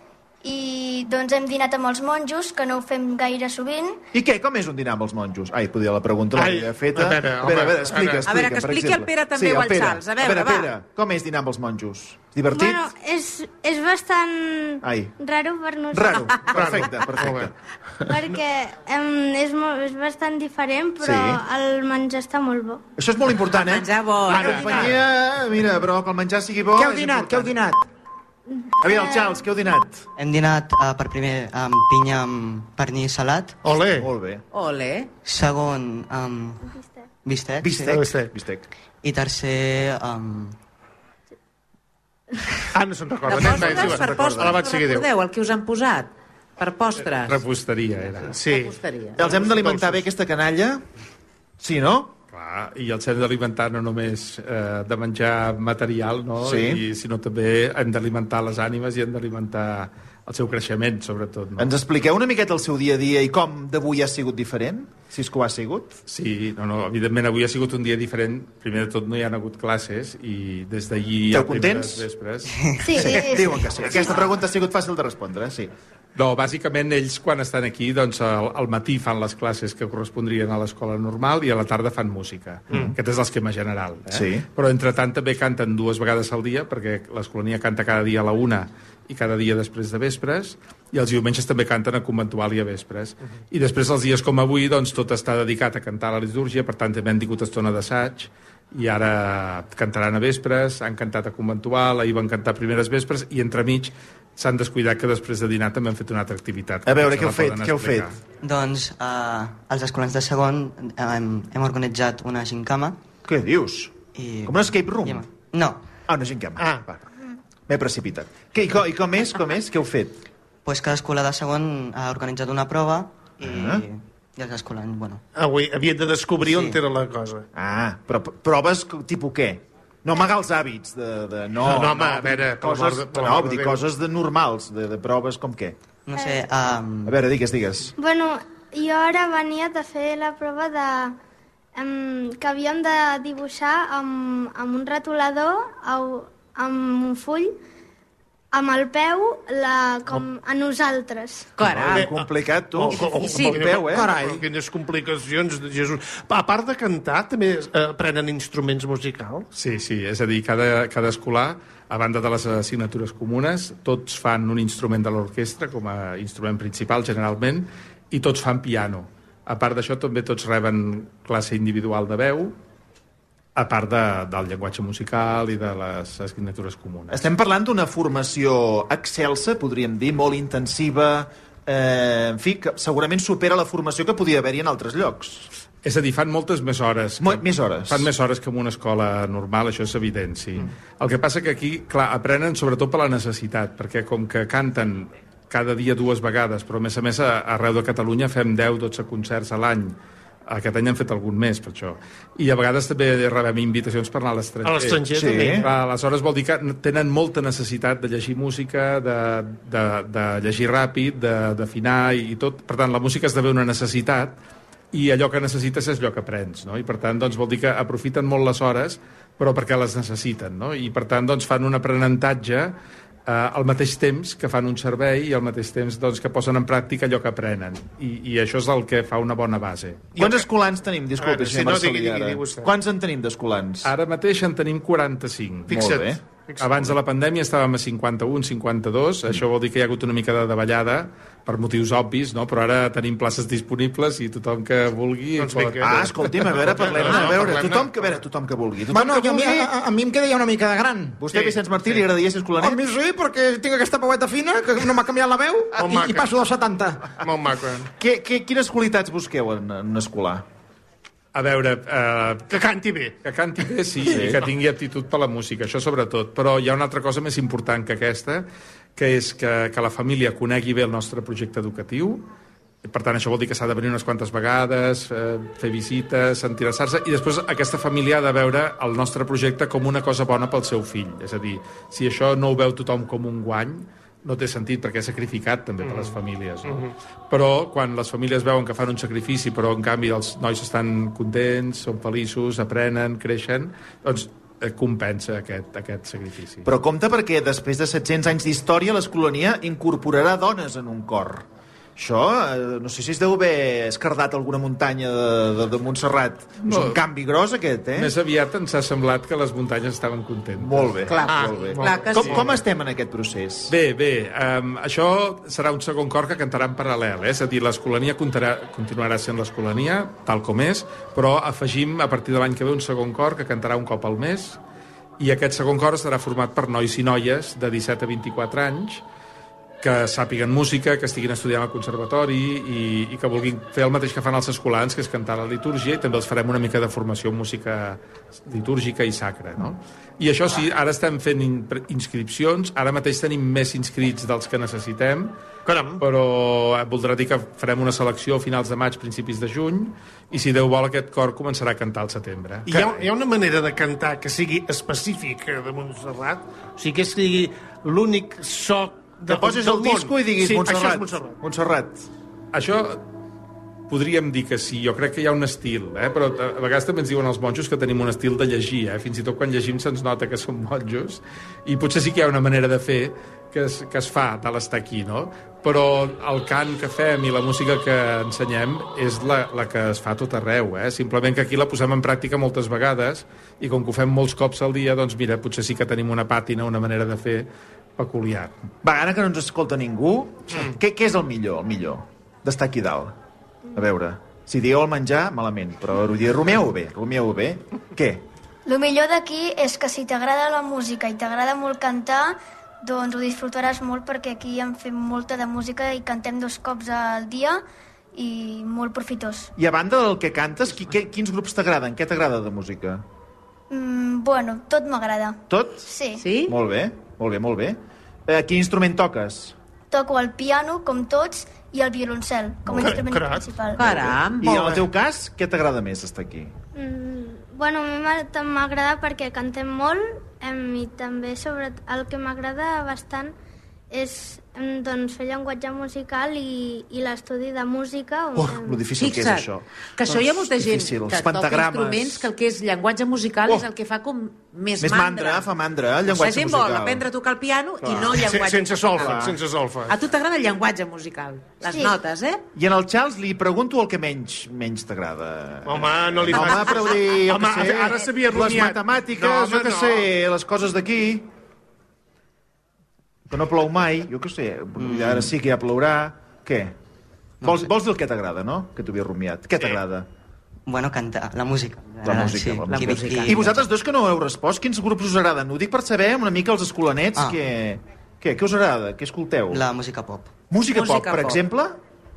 i doncs hem dinat amb els monjos, que no ho fem gaire sovint. I què? Com és un dinar amb els monjos? Ai, podia la pregunta l'havia feta. A veure, a veure, a veure, explica, explica. A veure, que expliqui el Pere també sí, o el Pere. Charles. A veure, a veure, va. Pere, com és dinar amb els monjos? Divertit? Bueno, és, és bastant Ai. raro per nosaltres. Raro, perfecte, perfecte. Perquè em, és, molt, és bastant diferent, però Sí. el menjar està molt bo. Això és molt important, eh? Menjar bo. La companyia, mira, però que el menjar sigui bo... Què heu dinat? Què heu dinat? Aviam, Charles, què heu dinat? Hem dinat uh, per primer amb pinya amb pernil salat. Ole! Molt bé. Ole. Segon amb bistec. Bistec. Bistec. Bistec. I tercer amb... Ah, no se'n De recorda. postres, per postres, La vaig no seguir Déu. recordeu el que us han posat? Per postres. Reposteria, era. Sí. Reposteria. Els hem d'alimentar bé aquesta canalla? Sí, no? Clar, i els hem d'alimentar no només eh, de menjar material, no? Sí. I, sinó també hem d'alimentar les ànimes i hem d'alimentar el seu creixement, sobretot. No? Ens expliqueu una miqueta el seu dia a dia i com d'avui ha sigut diferent? Si és que ho ha sigut? Sí, no, no, evidentment avui ha sigut un dia diferent. Primer de tot no hi ha hagut classes i des d'ahir... Esteu contents? Vespres... Sí, sí, sí. Diuen que sí. Aquesta pregunta ha sigut fàcil de respondre, sí. No, bàsicament ells quan estan aquí doncs al, al matí fan les classes que correspondrien a l'escola normal i a la tarda fan música. Mm. Aquest és l'esquema general. Eh? Sí. Però entre tant també canten dues vegades al dia perquè l'escolania canta cada dia a la una i cada dia després de vespres i els diumenges també canten a conventual i a vespres. Mm -hmm. I després els dies com avui doncs tot està dedicat a cantar a la litúrgia, per tant també han tingut estona d'assaig i ara cantaran a vespres, han cantat a conventual, ahir van cantar primeres vespres i entremig s'han descuidat que després de dinar també han fet una altra activitat. A veure, Se què heu la fet? poden Què heu explicar. fet? Doncs uh, els escolans de segon hem, hem organitzat una gincama. Què dius? I... Com un escape room? I, no. Ah, una gincama. Ah. Va. M'he precipitat. Què, i, com, I com és? Com és? Què heu fet? Pues cada escola de segon ha organitzat una prova i, Ah. i els escolans, bueno... Avui havien de descobrir Sí. on era la cosa. Ah, però p- proves tipus què? No amagar els hàbits de... de no, No, no, home, a veure, per coses, l'amor de- per no, l'amor vull de dir, Déu. coses de normals, de, de proves com què? No sé, um... A veure, digues, digues. Bueno, jo ara venia de fer la prova de... Um, que havíem de dibuixar amb, amb un retolador, au, amb un full, amb el peu, la, com a nosaltres. Carai. Oh, complicat, tu. O, o, o, Sí, amb el peu, eh? Carai. Quines complicacions, de Jesús. A part de cantar, també eh, aprenen instruments musicals? Sí, sí, és a dir, cada, cada escolar, a banda de les assignatures comunes, tots fan un instrument de l'orquestra com a instrument principal, generalment, i tots fan piano. A part d'això, també tots reben classe individual de veu, a part de, del llenguatge musical i de les assignatures comunes. Estem parlant d'una formació excelsa, podríem dir, molt intensiva, eh, en fi, que segurament supera la formació que podia haver-hi en altres llocs. És a dir, fan moltes més hores. Que, més hores. Fan més hores que en una escola normal, això és evident, sí. Mm. El que passa que aquí, clar, aprenen sobretot per la necessitat, perquè com que canten cada dia dues vegades, però a més a més arreu de Catalunya fem deu dotze concerts a l'any. Aquest any han fet algun més, per això. I a vegades també rebem invitacions per anar a l'estranger. A l'estranger, sí. també. Clar, aleshores vol dir que tenen molta necessitat de llegir música, de, de, de llegir ràpid, d'afinar i, i tot. Per tant, la música esdevé una necessitat i allò que necessites és allò que aprens, no? I per tant, doncs, vol dir que aprofiten molt les hores, però perquè les necessiten, no? I per tant, doncs, fan un aprenentatge eh, al mateix temps que fan un servei i al mateix temps doncs, que posen en pràctica allò que aprenen. I, i això és el que fa una bona base. Quants escolans tenim? Disculpi, Ah, sí, senyor no, Marcelí, digui, digui, ara. digui vostè. Quants en tenim d'escolans? Ara mateix en tenim quaranta-cinc. Fixa't. Molt bé. Abans de la pandèmia estàvem a cinquanta-un, cinquanta-dos, això vol dir que hi ha hagut una mica de davallada per motius obvis, no? Però ara tenim places disponibles i tothom que vulgui... Doncs pot... vinga. Ah, escolti'm, a veure, parlem, a veure, parlem-ne. tothom que, a veure, tothom que vulgui. Tothom Bueno, que a mi, vulgui. a, a mi em queda ja una mica de gran. Vostè, Sí, Vicenç Martí, sí. li agradaria ser A escolanet? mi sí, perquè tinc aquesta paueta fina, que no m'ha canviat la veu, Molt i, maca. i passo dels setanta. Molt maco. Què, què, quines qualitats busqueu en, en un escolar? A veure... Eh, Que canti bé. que canti bé, sí, sí, i que tingui aptitud per la música, això sobretot. Però hi ha una altra cosa més important que aquesta, que és que, que la família conegui bé el nostre projecte educatiu. Per tant, això vol dir que s'ha de venir unes quantes vegades, eh, fer visites, interessar-se, i després aquesta família ha de veure el nostre projecte com una cosa bona pel seu fill. És a dir, si això no ho veu tothom com un guany, no té sentit, perquè és sacrificat també per les famílies. No? Però quan les famílies veuen que fan un sacrifici, però en canvi els nois estan contents, són feliços, aprenen, creixen, doncs compensa aquest, aquest sacrifici. Però compte perquè després de set-cents anys d'història l'Escolania incorporarà dones en un cor. Això, eh, no sé si es deu haver escardat alguna muntanya de, de, de Montserrat. No, és un canvi gros, aquest, eh? Més aviat ens ha semblat que les muntanyes estaven contentes. Molt bé. Clar, ah, molt bé. clar que com, sí. com estem en aquest procés? Bé, bé. Um, això serà un segon cor que cantarà en paral·lel, eh? És a dir, l'Escolania continuarà sent l'Escolania, tal com és, però afegim a partir de l'any que ve un segon cor que cantarà un cop al mes, i aquest segon cor estarà format per nois i noies de disset a vint-i-quatre anys que sàpiguen música, que estiguin estudiant al conservatori i, i que vulguin fer el mateix que fan els escolans, que és cantar la litúrgia, i també els farem una mica de formació en música litúrgica i sacra, no? I això sí, ara estem fent in inscripcions, ara mateix tenim més inscrits dels que necessitem, Caram. però voldrà dir que farem una selecció a finals de maig, principis de juny, i si Déu vol aquest cor començarà a cantar al setembre. Hi ha, hi ha una manera de cantar que sigui específica de Montserrat? O sigui, que sigui l'únic so que poses el disco i diguis sí, Montserrat. Això és Montserrat. Montserrat. Això podríem dir que sí, jo crec que hi ha un estil, eh? Però a vegades també ens diuen els monjos que tenim un estil de llegir, eh? Fins i tot quan llegim se'ns nota que som monjos, i potser sí que hi ha una manera de fer que es, que es fa tal estar aquí, no? Però el cant que fem i la música que ensenyem és la, la que es fa a tot arreu, eh? Simplement que aquí la posem en pràctica moltes vegades, i com que ho fem molts cops al dia, doncs mira, potser sí que tenim una pàtina, una manera de fer peculiar. Va, ara que no ens escolta ningú, mm. què, què és el millor, el millor d'estar aquí dalt? A veure, si dieu el menjar, malament, però rumieu-ho bé, rumieu-ho bé. Què? El millor d'aquí és que si t'agrada la música i t'agrada molt cantar, doncs ho disfrutaràs molt, perquè aquí en fem molta de música i cantem dos cops al dia i molt profitós. I a banda del que cantes, qui, què, quins grups t'agraden? Què t'agrada de música? Mm, bueno, tot m'agrada. Tot? Sí. Sí? Molt bé, molt bé, molt bé. Eh, quin instrument toques? Toco el piano, com tots, i el violoncel, com a Molt bé, instrument caram. principal. Caram, I en el teu cas, què t'agrada més estar aquí? Mm, bueno, a mi m'agrada perquè cantem molt, em, i també sobre el que m'agrada bastant és em, doncs, fer llenguatge musical i, i l'estudi de música. Oh, lo difícil que és això. Que això hi ha molta gent difícil, que els toca pentagrames. instruments, que el que és llenguatge musical Oh. és el que fa com més, Més mandra, fa mandra, el llenguatge La gent musical. vol aprendre a tocar el piano Clar. i no llenguatge Sense musical. solfa, sense solfa. A tu t'agrada el llenguatge musical, les Sí. notes, eh? I en el Charles li pregunto el que menys menys t'agrada. Home, no li Home, facis- però vull dir, jo Home, què sé, ara s'havia les rumiat. matemàtiques, No, home, jo què no. sé, les coses d'aquí, que no plou mai, jo què sé, mm. ara sí que ja plourà. Què? Vols, vols dir el que t'agrada, no? Que t'ho havia rumiat. Què t'agrada? Bueno, cantar, la música. La música, sí, la qui música. visqui- I vosaltres dos que no heu respost, quins grups us agraden? Ho dic per saber una mica els escolanets, Ah. que... Què, què us agrada? Què escolteu? La música pop. Música, Música pop, per pop. exemple?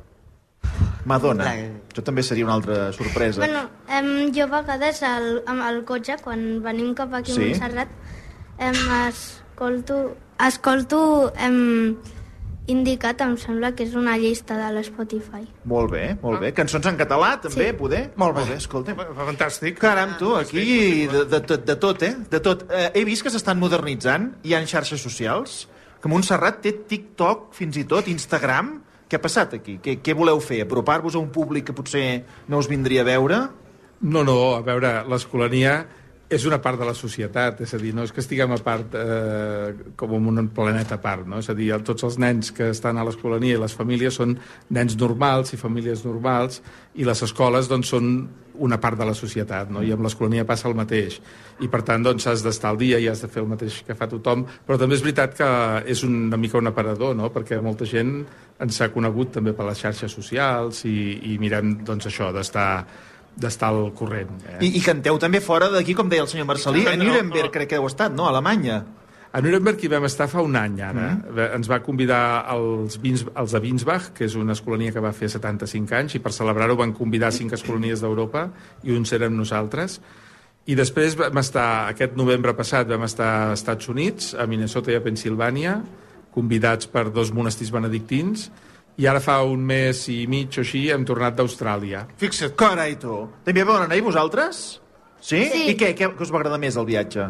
Madonna. La- Això també seria una altra sorpresa. Bueno, em, jo a vegades al, amb el cotxe, quan venim cap aquí Sí? a Montserrat, em, escolto, escolto em, indicat, em sembla que és una llista de l'Spotify. Molt bé, molt bé. Cançons en català, també, Sí. poder? Molt bé. Molt bé, escolta. Fantàstic. Caram, tu, aquí de, de, de, de tot, eh? De tot. Eh, he vist que s'estan modernitzant, hi ha xarxes socials, que Montserrat té TikTok, fins i tot, Instagram. Què ha passat aquí? Què, què voleu fer? Apropar-vos a un públic que potser no us vindria a veure? No, no, a veure, l'Escolania és una part de la societat, és a dir, no és que estiguem a part eh, com en un planeta a part, no? És a dir, tots els nens que estan a l'Escolania i les famílies són nens normals i famílies normals, i les escoles doncs són una part de la societat, no? I amb l'Escolania passa el mateix, i per tant doncs has d'estar al dia i has de fer el mateix que fa tothom, però també és veritat que és una mica un aparador, no? Perquè molta gent ens ha conegut també per les xarxes socials i, i mirem doncs això, d'estar d'estar al corrent. Eh? I, I canteu també fora d'aquí, com deia el senyor Marcelí, a Nuremberg, crec que heu estat, no? A Alemanya. A Nuremberg hi vam estar fa un any, ara. Mm. Ens va convidar els, Wins, els de Winsbach, que és una escolania que va fer setanta-cinc anys, i per celebrar-ho van convidar cinc escolanies d'Europa, i uns érem nosaltres. I després vam estar, aquest novembre passat, vam estar als Estats Units, a Minnesota i a Pensilvània, convidats per dos monestirs benedictins, i ara fa un mes i mig o així hem tornat d'Austràlia. Fixa't. Carai, tu. També vau anar-hi vosaltres? Sí? Sí. I què, què, què us va agradar més, el viatge?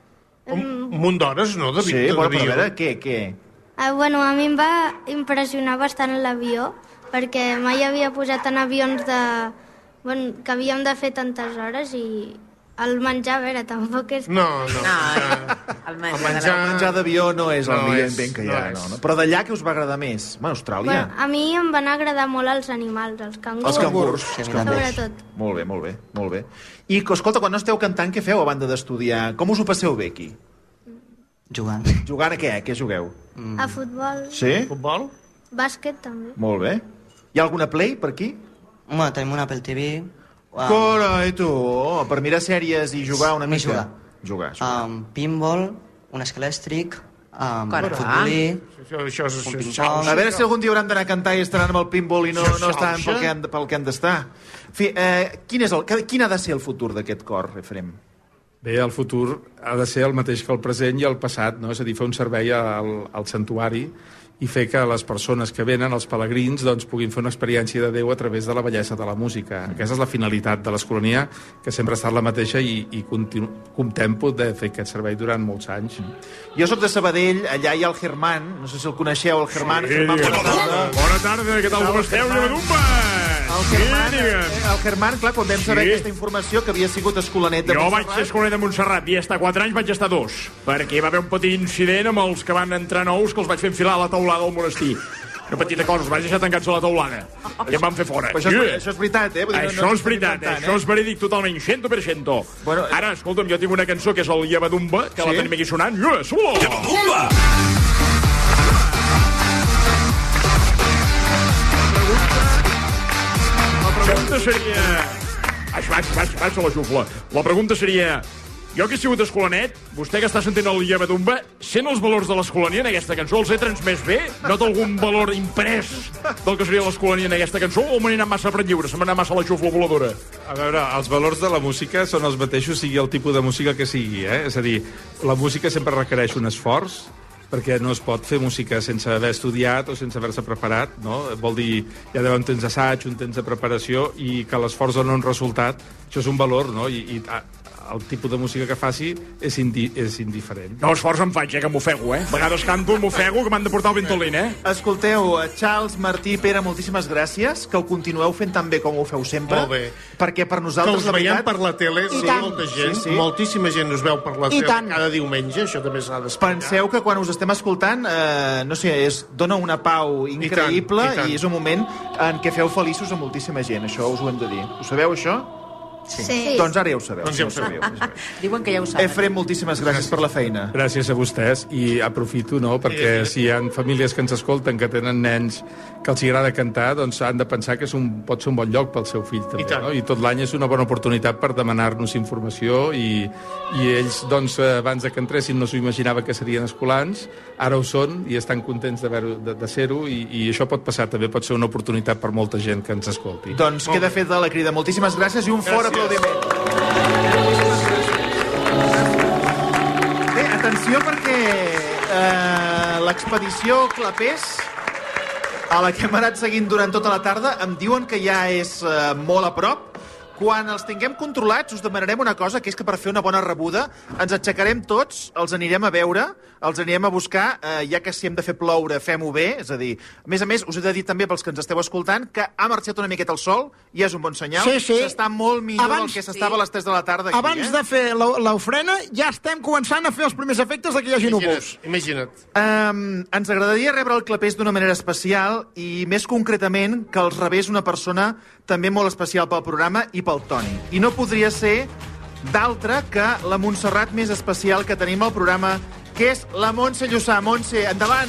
Un munt d'hores, no? De, Sí, de, bueno, de però a avió. veure, què, què? Ah, bueno, a mi em va impressionar bastant l'avió, perquè mai havia posat en avions de... Bueno, que havíem de fer tantes hores i, El menjar, a veure, tampoc és... No, no. no el menjar, el menjar, el menjar d'avió no és el no millor és, invent que hi ha. no No, no. Però d'allà què us va agradar més? Bueno, Austràlia. Bueno, a mi em van agradar molt els animals, els cangurs. Els cangurs. Els cangurs. Sobretot. Molt bé, molt bé, molt bé. I, escolta, quan no esteu cantant, què feu a banda d'estudiar? Com us ho passeu bé aquí? Jugant. Jugant a què? A què jugueu? Mm. A futbol. Sí? Futbol? Bàsquet, també. Molt bé. Hi ha alguna play per aquí? Bueno, tenim una Apple T V. Um, Carai, tu! Oh, per mirar sèries i jugar una mica. Jugar. Jugar, jugar. Um, pinball, un escalèstric, um, Caram. futbolí, Això, això és... un això és ping-pong... A veure si algun dia hauran d'anar a cantar i estaran amb el pinball i no, no estaran pel que han, pel que han d'estar. En fi, eh, quin, és el, quin ha de ser el futur d'aquest cor, Efrem? Bé, el futur ha de ser el mateix que el present i el passat, no? És a dir, fer un servei al, al santuari i fer que les persones que venen, els pelegrins, doncs, puguin fer una experiència de Déu a través de la bellesa de la música. Aquesta és la finalitat de l'Escolania, que sempre ha estat la mateixa i, i continu, contemplo de fer aquest servei durant molts anys. Jo sóc de Sabadell, allà hi ha el Germán, no sé si el coneixeu, el Germán. Sí, Germán, bona tarda. Bona tarda, què tal, com esteu, Llevadumba? El Germán, el Germán, clar, quan vam saber Sí. aquesta informació, que havia sigut escolanet de Jo Montserrat... vaig ser escolaner de Montserrat i estar quatre anys vaig estar dos, perquè hi va haver un petit incident amb els que van entrar nous que els vaig fer enfilar a la teulada del monestir. Una petita cosa, els vaig deixar tancats a la teulada i em van fer fora. Però això, és, Sí. això és veritat, eh? Vull dir, no- Això no és s'està veritat, inventant, això és verídic totalment, cent per cent. Bueno, Ara, escolta'm, jo tinc una cançó que és el Llevadumba, que Sí? la tenim aquí sonant. Yes, uah! Llevadumba! La pregunta seria... Vaig, vaig, vaig, vaig a la xufla. La pregunta seria... Jo que he sigut escolanet, vostè que està sentint el Llevadumba, sent els valors de l'escolania en aquesta cançó, els he transmès bé? Nota algun valor imprès del que seria l'escolania en aquesta cançó o m'he anat massa per lliure, se m'ha anat massa a la xufla voladora? A veure, els valors de la música són els mateixos, sigui el tipus de música que sigui, eh? És a dir, la música sempre requereix un esforç, perquè no es pot fer música sense haver estudiat o sense haver-se preparat, no? Vol dir, hi ha d'haver un temps d'assaig, un temps de preparació, i que l'esforç dona un resultat, això és un valor, no? I, i el tipus de música que faci és, indi és indiferent. No, esforç em faig, eh, que m'ofego, eh? A vegades canto, m'ofego, que m'han de portar el Ventolin, eh? Escolteu, Charles, Martí, Pere, moltíssimes gràcies, que ho continueu fent tan bé com ho feu sempre. Molt bé. Perquè per Que nosaltres, us la veiem veritat... per la tele, I sí, tant. molta gent, Sí, sí. moltíssima gent us veu per la I tele tant. cada diumenge, això també s'ha d'explicar. Penseu que quan us estem escoltant, eh, no sé, és, dona una pau increïble i tant. i és un moment en què feu feliços a moltíssima gent. Això us ho hem de dir. Ho sabeu, això? Sí. Sí. Doncs ara ja ho sabeu. Doncs ja ho sabeu. Diuen que ja ho saben. Efrem, moltíssimes gràcies per la feina. Gràcies a vostès, i aprofito, no?, perquè si hi ha famílies que ens escolten que tenen nens que els agrada cantar, doncs han de pensar que és un, pot ser un bon lloc pel seu fill també, I tant. no? I tot l'any és una bona oportunitat per demanar-nos informació i, i ells, doncs, abans de que entressin no s'ho imaginava que serien escolans, ara ho són i estan contents de, de, de ser-ho, i, i això pot passar també, pot ser una oportunitat per molta gent que ens escolti. Doncs queda feta la crida. Moltíssimes gràcies i un fort aplaudiment. Bé, atenció perquè eh, l'expedició Clapés, a la que hem anat seguint durant tota la tarda, em diuen que ja és eh, molt a prop. Quan els tinguem controlats, us demanarem una cosa, que és que per fer una bona rebuda ens aixecarem tots, els anirem a veure, els anirem a buscar, eh, ja que si hem de fer ploure, fem-ho bé, és a dir, a més a més, us he de dir també pels que ens esteu escoltant que ha marxat una miqueta el sol, i és un bon senyal. Sí, sí. S'està molt millor Abans- del que s'estava a les tres de la tarda aquí, Abans eh? de fer l'o- l'ofrena, ja estem començant a fer els primers efectes de que hi hagi núvols. Imagina't. Um, ens agradaria rebre el Clapés d'una manera especial i més concretament que els rebés una persona també molt especial pel programa i pel Toni. I no podria ser d'altra que la Montserrat més especial que tenim al programa, que és la Montse Llussà. Montse, endavant!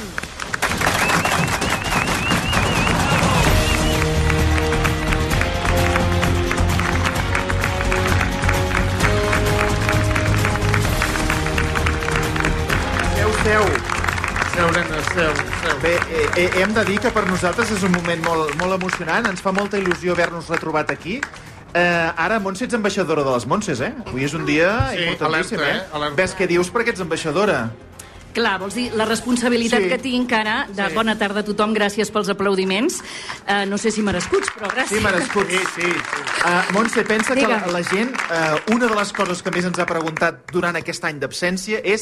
Seu, seu. Seu, nena, seu, seu. Bé, eh, eh, hem de dir que per nosaltres és un moment molt, molt emocionant. Ens fa molta il·lusió haver-nos retrobat aquí. Eh, ara, Montse, ets ambaixadora de les Montses, eh? Avui és un dia Sí, importantíssim, alerta, eh? eh? Alerta. Ves què dius perquè ets ambaixadora. Clar, vols dir la responsabilitat Sí. sí. que tinc ara de Sí. bona tarda a tothom, gràcies pels aplaudiments. Uh, no sé si merescuts, però gràcies. Sí, merescut. Sí, sí. Uh, Montse, pensa Digue'm. que la, la gent, uh, una de les coses que més ens ha preguntat durant aquest any d'absència és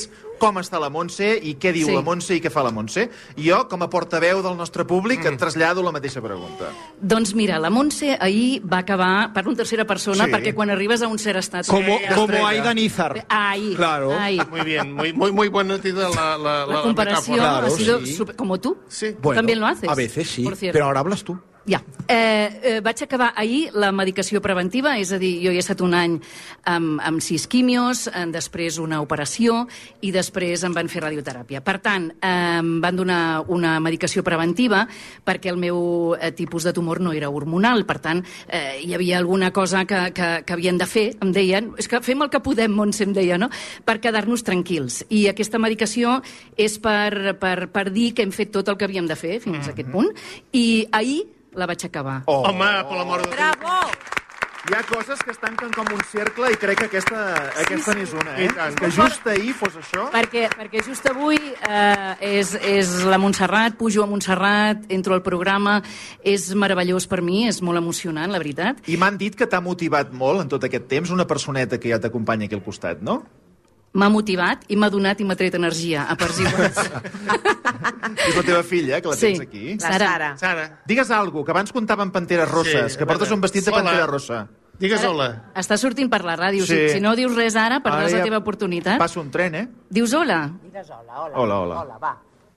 com està la Montse i què diu Sí. la Montse i què fa la Montse. I jo, com a portaveu del nostre públic, et trasllado la mateixa pregunta. Doncs mira, la Montse ahir va acabar, parlo en tercera persona, Sí. perquè quan arribes a un cert estat... Como, Sí, como estrella. Aida Nízar. Ahí, Claro. ahí. Muy bien, muy, muy, muy buena la, la, la, La comparación metáfora. ha sido sí. super- como tú. Sí. Bueno, También lo haces. A veces sí, por cierto. pero ahora hablas tú. Ja. Eh, eh, vaig acabar ahir la medicació preventiva, és a dir, jo he estat un any amb, amb sis quimios, eh, després una operació i després em van fer radioteràpia. Per tant, eh, em van donar una medicació preventiva perquè el meu eh, tipus de tumor no era hormonal. Per tant, eh, hi havia alguna cosa que, que, que havien de fer, em deien. És que fem el que podem, Montse, em deia, no?, per quedar-nos tranquils. I aquesta medicació és per, per, per dir que hem fet tot el que havíem de fer fins a aquest punt. I ahir la vaig acabar. Oh. Home, per l'amor de Déu. Bravo! Hi ha coses que es tanquen com un cercle i crec que aquesta, aquesta n'és una, eh? I tant. Que just ahir fos això... Perquè, perquè just avui eh, és, és la Montserrat, pujo a Montserrat, entro al programa, és meravellós per mi, és molt emocionant, la veritat. I m'han dit que t'ha motivat molt en tot aquest temps una personeta que ja t'acompanya aquí al costat, no? M'ha motivat i m'ha donat i m'ha tret energia a parts iguals. És la teva filla, que la tens Sí. aquí. La Sara. Sara, Digues alguna cosa, que abans comptàvem panteres rosses, Sí, que portes a veure. un vestit de Hola. pantera rossa. digues hola. Està sortint per la ràdio. Sí. Si, si no dius res ara, perdràs Ara la ja teva oportunitat. Passa un tren, eh? Dius hola. Digues hola, hola. Hola, hola. Hola, va.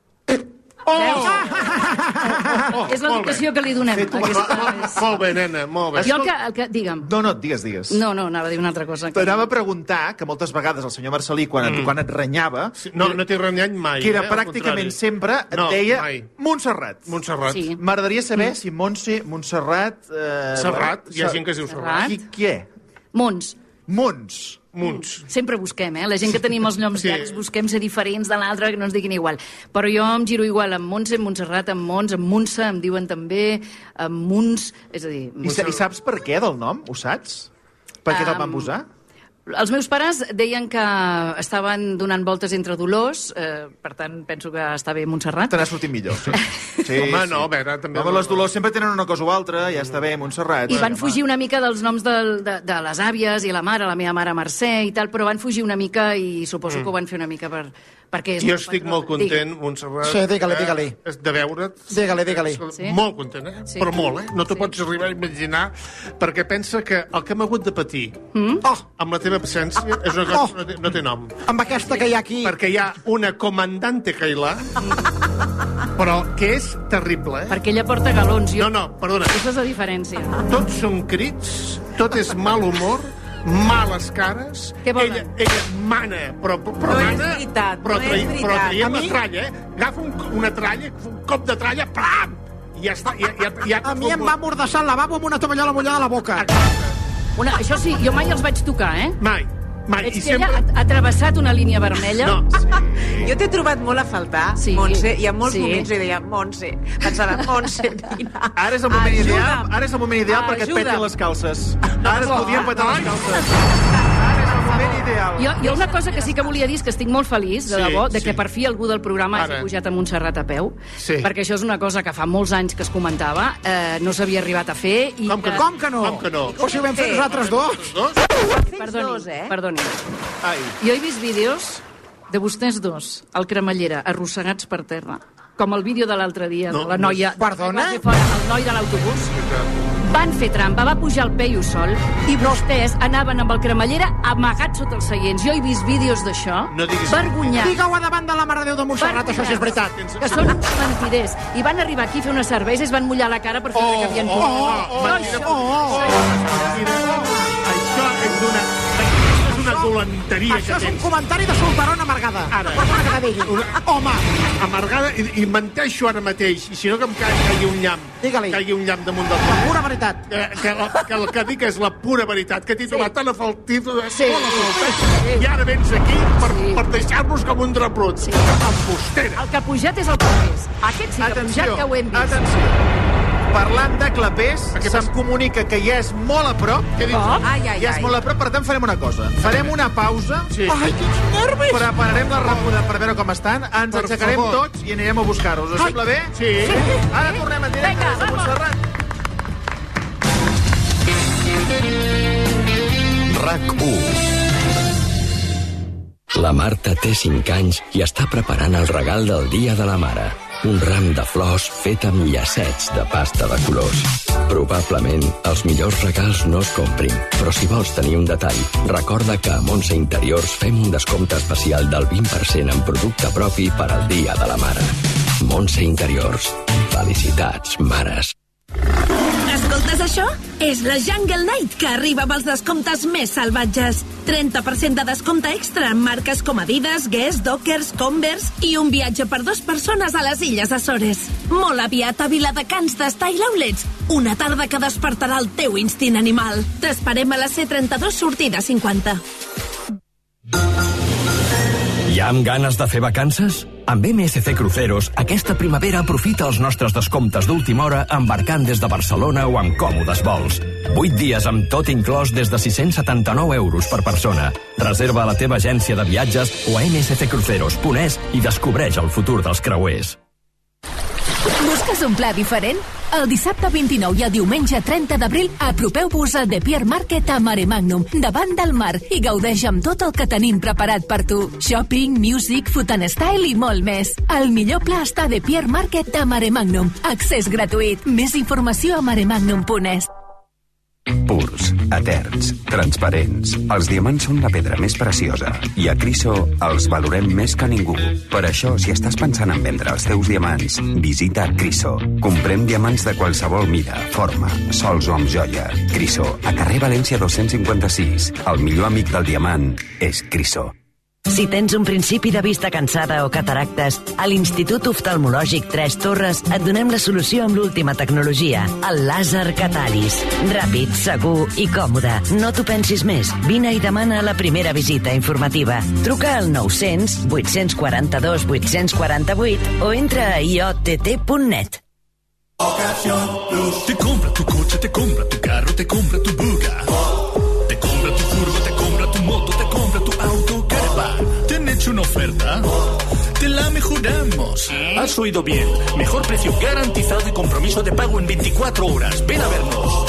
Oh, És l'educació que li donem. Fet un- Aquesta Molt, és... molt bé, nena, molt bé. Jo el que, el que... Digue'm. No, no, digues, digues. No, no, anava a dir una altra cosa. T'anava a preguntar que moltes vegades el senyor Marcelí, quan, et, quan et renyava, No, no t'he renyat mai. que era eh, al pràcticament contrari. sempre et No, deia mai. Montserrat. Montserrat. Sí. M'agradaria saber si Montse, Montserrat... Eh, Serrat, hi ha gent que es diu Serrat. Qui, qui és? Mons. Mons. Munts. Sempre busquem, eh? La gent que tenim els noms Sí. llargs busquem ser diferents de l'altre, que no ens diguin igual. Però jo em giro igual amb Montse, amb Montserrat, amb Mons, amb Montse, em diuen també, amb Munts... És a dir... I, sa- I saps per què del nom? Ho saps? Per què te'l van Um, posar? Els meus pares deien que estaven donant voltes entre dolors, eh, per tant, penso que està bé Montserrat. Te n'ha sortit millor, sí. sí Home, no, a veure, també... Home, les dolors sempre tenen una cosa o altra, ja està bé, Montserrat. I van fugir una mica dels noms del, de, de les àvies i la mare, la meva mare Mercè i tal, però van fugir una mica i suposo Mm. que ho van fer una mica per... perquè és Jo molt estic patró. molt content, Digui. Montserrat. Sí, digue-li, eh, digue-li. De veure't. Digue-li, digue-li. Sí? Molt content, eh? Sí. Però molt, eh? No t'ho Sí. pots arribar a imaginar, perquè pensa que el que hem hagut de patir Mm? Oh, amb la teva absència és una cosa Oh. que no té, no té nom. amb aquesta que hi ha aquí. Perquè hi ha una comandante Cailà, però que és terrible, eh? Perquè ella porta galons. Jo... No, no, perdona. Aquesta és la diferència. Tots són crits, tot és mal humor, males cares. Què volen? Ella, ella mana, però, però No és mana... veritat, però no és trai- veritat. Però traiem A la mi- tralla, eh? Agafa un, una tralla, un cop de tralla, plam! I ja està. Ja, ja, ja A mi em va mordassar el lavabo amb una tovallola mullada a la boca. Una, això sí, jo mai els vaig tocar, eh? Mai, mai. Veig I que ella sempre... ha, ha travessat una línia vermella. No, Jo t'he trobat molt a faltar, Sí. Montse, i en molts Sí. moments li deia Montse. Pensava, Montse, vine. Ara és el moment Ajuda'm. ideal, ara és el moment ideal perquè et Ajuda'm. petin les calces. Ara es podien petar les calces. Ara és el moment ideal. Jo, jo una cosa que sí que volia dir és que estic molt feliç, de Sí, debò, de sí. que per fi algú del programa Ara. hagi pujat a Montserrat a peu, Sí. perquè això és una cosa que fa molts anys que es comentava, eh, no s'havia arribat a fer, i Com que no? Com que no? Com que no? O si ho vam fer nosaltres dos. Dos? Perdoni, dos, eh? perdoni. Ai. Jo he vist vídeos de vostès dos, al Cremallera, arrossegats per terra, com el vídeo de l'altre dia, No, de la noia... Perdona? que va fer fora el noi de l'autobús. Van fer trampa, va pujar el peio sol, i vostès anaven amb el Cremallera amagats sota els seients. Jo he vist vídeos d'això. No diguis- Vergonyant. Digue-ho a davant de la Mare de Déu de Montserrat, això sí és veritat. Que són uns mentiders. I van arribar aquí a fer una cervesa i es van mullar la cara per fer oh, que havien oh, pogut. oh, oh, no, mentida. això... Oh, Això és una... és una dolenteria això que és un tens. comentari de solterona amargada. Ara. Perdona que te digui. Home, Amargada, i, i menteixo ara mateix, i si no que em caigui, caigui un llamp. Digue-li. Caigui un llamp damunt del la cap. pura veritat. Que, que, la, que el que dic és la pura veritat, que t'he trobat tan a faltir, Sí, sí. i ara vens aquí per, Sí. per deixar-nos com un draprut. Sí. Amb postera. El que ha pujat és el clapés. Aquest sí que ha pujat, que ho hem vist. atenció. Parlant de clapers, Què se'm passa? comunica que ja és molt a prop. Què dius? Com? Ai, ai, Ja és ai. molt a prop, per tant farem una cosa. Farem una pausa, Sí. Ai, quins nervis. prepararem la rebuda per veure com estan, ens Per aixecarem favor. tots i anirem a buscar-los. Us Ai. sembla bé? Sí. Ara tornem en directe Vinga, des de vamos. Montserrat. RAC u. La Marta té cinc anys i està preparant el regal del Dia de la Mare. Un ram de flors fet amb llacets de pasta de colors. Probablement els millors regals no es comprin, però si vols tenir un detall, recorda que a Montse Interiors fem un descompte especial del vint per cent en producte propi per al Dia de la Mare. Montse Interiors. Felicitats, mares. Escoltes això? És la Jungle Night, que arriba amb els descomptes més salvatges. trenta per cent de descompte extra en marques com Adidas, Guess, Dockers, Converse i un viatge per dues persones a les Illes Açores. Molt aviat a Viladecans de Style Outlets. Una tarda que despertarà el teu instint animal. T'esperem a la C trenta-dos sortida cinquanta. Ja amb ganes de fer vacances? Amb M S C Cruceros, aquesta primavera aprofita els nostres descomptes d'última hora embarcant des de Barcelona o amb còmodes vols. vuit dies amb tot inclòs des de sis-cents setanta-nou euros per persona. Reserva a la teva agència de viatges o a m s c cruceros punt es i descobreix el futur dels creuers. Busques un pla diferent? El dissabte vint-i-nou i el diumenge trenta d'abril apropeu-vos a The Pier Market a Mare Magnum, davant del mar, i gaudeix amb tot el que tenim preparat per tu. Shopping, music, food and style i molt més. El millor pla està a The Pier Market de Mare Magnum. Accés gratuït. Més informació a maremagnum punt es. Purs, eterns, transparents. Els diamants són la pedra més preciosa i a Criso els valorem més que ningú. Per això, si estàs pensant en vendre els teus diamants, visita Criso. Comprem diamants de qualsevol mida, forma, sols o amb joia. Criso, a carrer València dos-cents cinquanta-sis. El millor amic del diamant és Criso. Si tens un principi de vista cansada o cataractes, a l'Institut Oftalmològic Tres Torres et donem la solució amb l'última tecnologia, el làser Catalis. Ràpid, segur i còmode. No t'ho pensis més. Vine i demana la primera visita informativa. Truca al nou-cents, vuit-cents quaranta-dos, vuit-cents quaranta-vuit o entra a i o t t punt net. Te compra tu coche, te compra tu carro, te compra tu buga. Te compra tu furgo, te compra tu moto, te compra tu auto, caravan. ¿Te han hecho una oferta? Te la mejoramos. Has oído bien. Mejor precio garantizado y compromiso de pago en veinticuatro horas. Ven a vernos.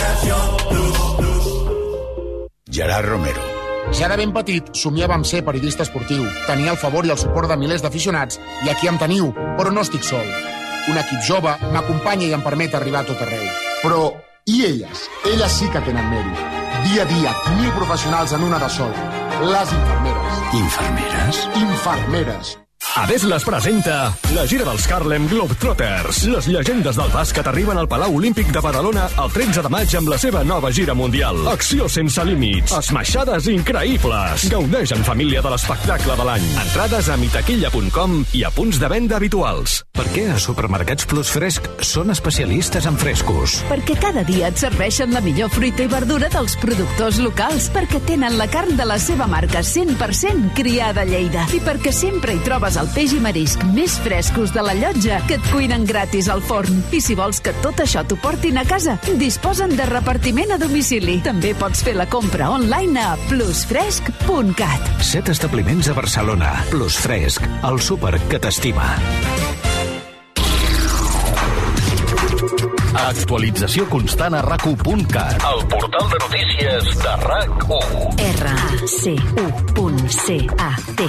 Gerard Romero. Ja de ben petit somiava amb ser periodista esportiu. Tenia el favor i el suport de milers d'aficionats i aquí em teniu, però no estic sol. Un equip jove m'acompanya i em permet arribar a tot arreu. Però, i elles? Elles sí que tenen mèrit. Dia a dia, mil professionals en una de sol. Les infermeres. Infermeres? Infermeres. Ades les presenta la gira dels Harlem Globetrotters. Les llegendes del bàsquet arriben al Palau Olímpic de Badalona el tretze de maig amb la seva nova gira mundial. Acció sense límits, esmaixades increïbles. Gaudeix en família de l'espectacle de l'any. Entrades a mitaquilla punt com i a punts de venda habituals. Per què a Supermercats Plus Fresc són especialistes en frescos? Perquè cada dia et serveixen la millor fruita i verdura dels productors locals. Perquè tenen la carn de la seva marca cent per cent criada a Lleida. I perquè sempre hi trobes el peix i marisc més frescos de la llotja que et cuinen gratis al forn. I si vols que tot això t'ho portin a casa, disposen de repartiment a domicili. També pots fer la compra online a plus fresc punt cat. Set establiments a Barcelona. Plus Fresc, el súper que t'estima. Actualització constant a rac u punt cat. El portal de notícies de RAC u. R A C U punt C A T.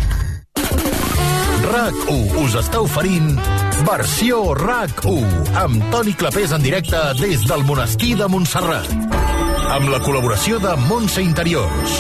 RAC u us està oferint Versió RAC u amb Toni Clapés en directe des del Monestir de Montserrat. Amb la col·laboració de Montse Interiors.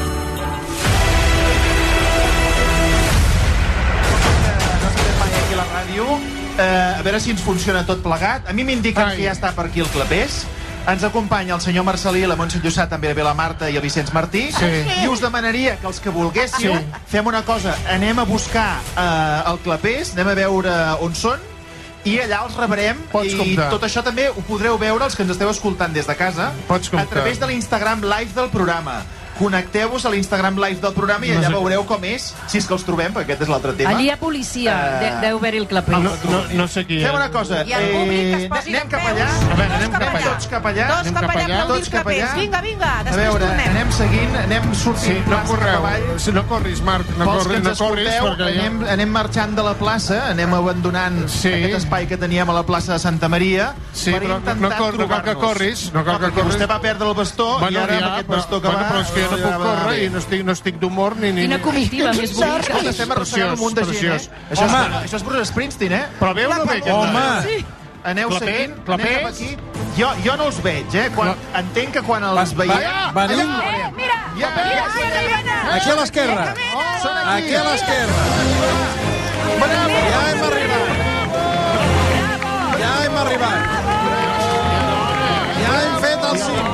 Aquí a la ràdio, eh, a veure si ens funciona tot plegat. A mi m'indiquen que ja està per aquí el Clapés. Ens acompanya el senyor Marcelí, la Montse Llussà, també ve la Marta i el Vicenç Martí. Sí. I us demanaria que els que volguéssiu, sí, fem una cosa, anem a buscar eh, el Clapés, anem a veure on són, i allà els rebrem. Pots i comptar. Tot això també ho podreu veure els que ens esteu escoltant des de casa. Pots comptar. A través de l'Instagram Live del programa. Connecteu-vos a l'Instagram Live del programa i allà no sé. Veureu com és, si és que els trobem, perquè aquest és l'altre tema. Allí hi ha policia, uh... de, deu haver-hi el Clapés. No, no, no sé qui és. Fem una cosa, I el públic que es posi anem cap allà. A veure, anem cap allà. Tots cap allà. Tots cap allà, aplaudits clapers. Vinga, vinga, després tornem. A veure, tornem. anem seguint, anem sortint. Sí, no correu. Si no corris, Marc, no corris, no corris. Perquè anem, anem marxant de la plaça, anem abandonant sí. aquest espai que teníem a la plaça de Santa Maria sí, per però intentar no, cal, no cal que corris. No cal que corris. Vostè va perdre el bastó bueno, i ara ja, amb aquest bastó que bueno, va... Però és que jo no puc córrer i no estic, no estic d'humor ni... Quina comitiva més bonica. Estem arrossegant un munt de gent, eh? Això és, això és Bruce Springsteen, eh? Però veu no veig. Home! Aneu seguint, anem cap aquí. Jo, jo no els veig, eh? Quan, entenc que quan els veiem... Venim... Eh, mira! Ja, ja, aquí a l'esquerra. Aquí a l'esquerra. Ja hem arribat. Ja hem arribat. Ja hem fet el cim.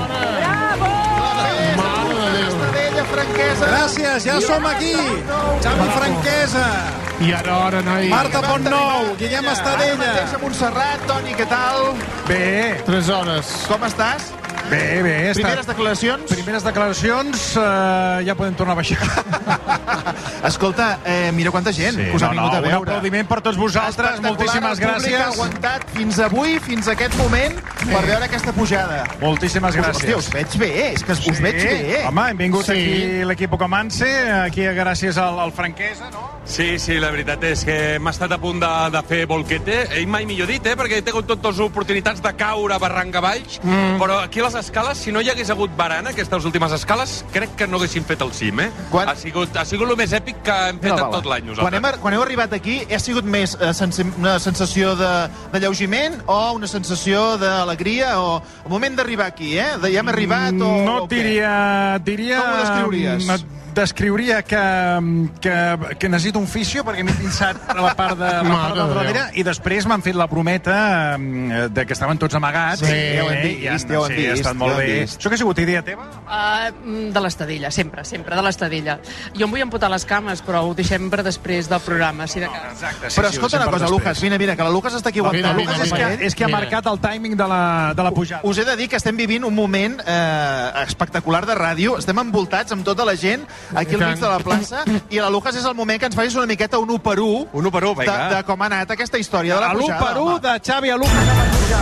Gràcies, ja som aquí. Xavi Franquesa. I ara, ara, noi. Marta Pontnou, Guillem Estadella. Ara mateix a Montserrat, Toni, què tal? Bé. Tres hores. Com estàs? Bé, bé. Primeres està... declaracions? Primeres declaracions, uh, ja podem tornar a baixar. Escolta, eh, mira quanta gent sí, us ha no, vingut no, a veure. Un aplaudiment per tots vosaltres, moltíssimes gràcies. El públic ha aguantat fins avui, fins a aquest moment, sí. per veure aquesta pujada. Moltíssimes gràcies. Hòstia, us veig bé, és que us sí. veig bé. Home, hem vingut sí. aquí l'equip Ocamance, aquí gràcies al, al Franquesa, no? Sí, sí, la veritat és que m'ha estat a punt de, de fer bolquete. Ell mai millor dit, eh? Perquè he tingut totes les oportunitats de caure barranc baix, mm. però aquí a les escales, si no hi hagués hagut barana, aquestes últimes escales, crec que no haguessin fet el cim, eh? Quan... Ha sigut, ha sigut el més èpic que hem fet no, en tot l'any, nosaltres. Quan, hem, quan heu arribat aquí, ha sigut més eh, sens una sensació d'alleugiment o una sensació d'alegria o un moment d'arribar aquí, eh? De, ja hem arribat o... No et diria... diria... Com ho descriuries? Descriuria que, que, que necessito un fisio perquè m'he pinçat a la part de, la part de darrere i després m'han fet la brometa de que estaven tots amagats. Sí, ja ho hem vist, ja, ja ho hem sí, vist. Ha estat molt bé. Això que ha sigut idea teva? Uh, de l'Estadella, sempre, sempre, de l'Estadella. Jo em vull amputar les cames, però ho deixem per després del programa, si de cas. Exacte, sí, però sí, escolta una cosa, després. Lucas, vine, vine, que la Lucas està aquí aguantant. Mira, mira, és, que, és que ha marcat el timing de la, de la pujada. Us he de dir que estem vivint un moment eh, espectacular de ràdio. Estem envoltats amb tota la gent aquí al mig de la plaça i la Lucas és el moment que ens facis una miqueta un u per u un u per u, vinga. De, de com ha anat aquesta història de la pujada. L'u per u de Xavi a l'u per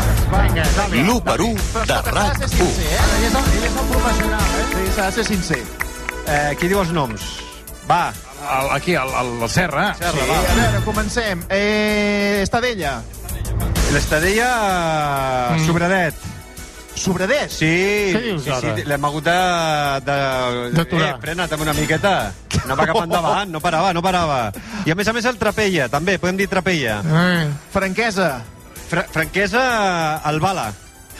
u. L'u per u de RAC u. Ell és el professional, eh? Sí, s'ha de ser sincer. Eh, qui diu els noms? Va. El, aquí, el, el, el Serra. Serra sí, va. A veure, comencem. Eh, Estadella. L'Estadella... Mm. Sobradet. Sobradet? Sí, dius, sí, sí, l'hem hagut de... de... D'aturar. Eh, frena't amb una miqueta. No va cap endavant, no parava, no parava. I a més a més el Trapella, també, podem dir Trapella. Mm. Franquesa. Fra Franquesa, el Bala.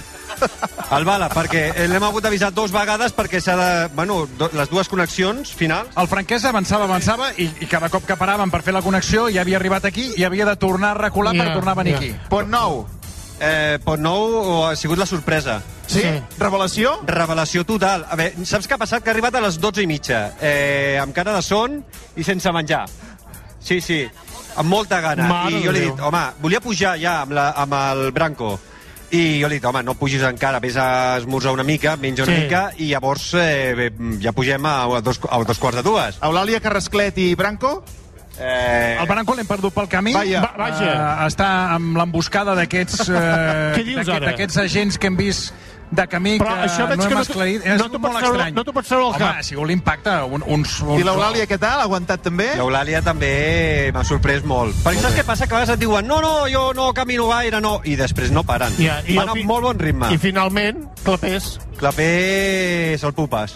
El Bala, perquè l'hem hagut d'avisar dues vegades perquè s'ha de... Bueno, do, les dues connexions finals... El Franquesa avançava, avançava i, i cada cop que paràvem per fer la connexió ja havia arribat aquí i havia de tornar a recular yeah, per tornar a venir yeah. aquí. Pont Nou. Eh, Pont Nou ha sigut la sorpresa. Sí? sí? Revelació? Revelació total. A veure, saps què ha passat? Que ha arribat a les dotze i mitja, eh, amb cara de son i sense menjar. Sí, sí, amb molta gana. Mare I jo li he Déu. dit, home, volia pujar ja amb, la, amb el Branco. I jo li he dit, home, no pugis encara, vés a esmorzar una mica, menja una Sí. mica, i llavors eh, ja pugem a, a, dos, a dos quarts de dues. Eulàlia Carrasclet i Branco? Eh... El Branco l'hem perdut pel camí. Vaja. Va, vaja. Uh, està amb l'emboscada d'aquests uh, Què dius ara? d'aquests agents que hem vist de camí Però que això veig no que hem no esclarit. t'ho- És no t'ho molt pots treure- estrany. no t'ho pots treure al Home, cap. ha sigut l'impacte. Un, uns, uns... I l'Eulàlia, què tal? Ha aguantat també? L'Eulàlia també m'ha sorprès molt. Perquè saps què passa? Que a vegades et diuen no, no, jo no camino gaire, no. I després no paren. Ja, i Van al fi- amb molt bon ritme. I finalment, Clapés. Clapés, el Pupes.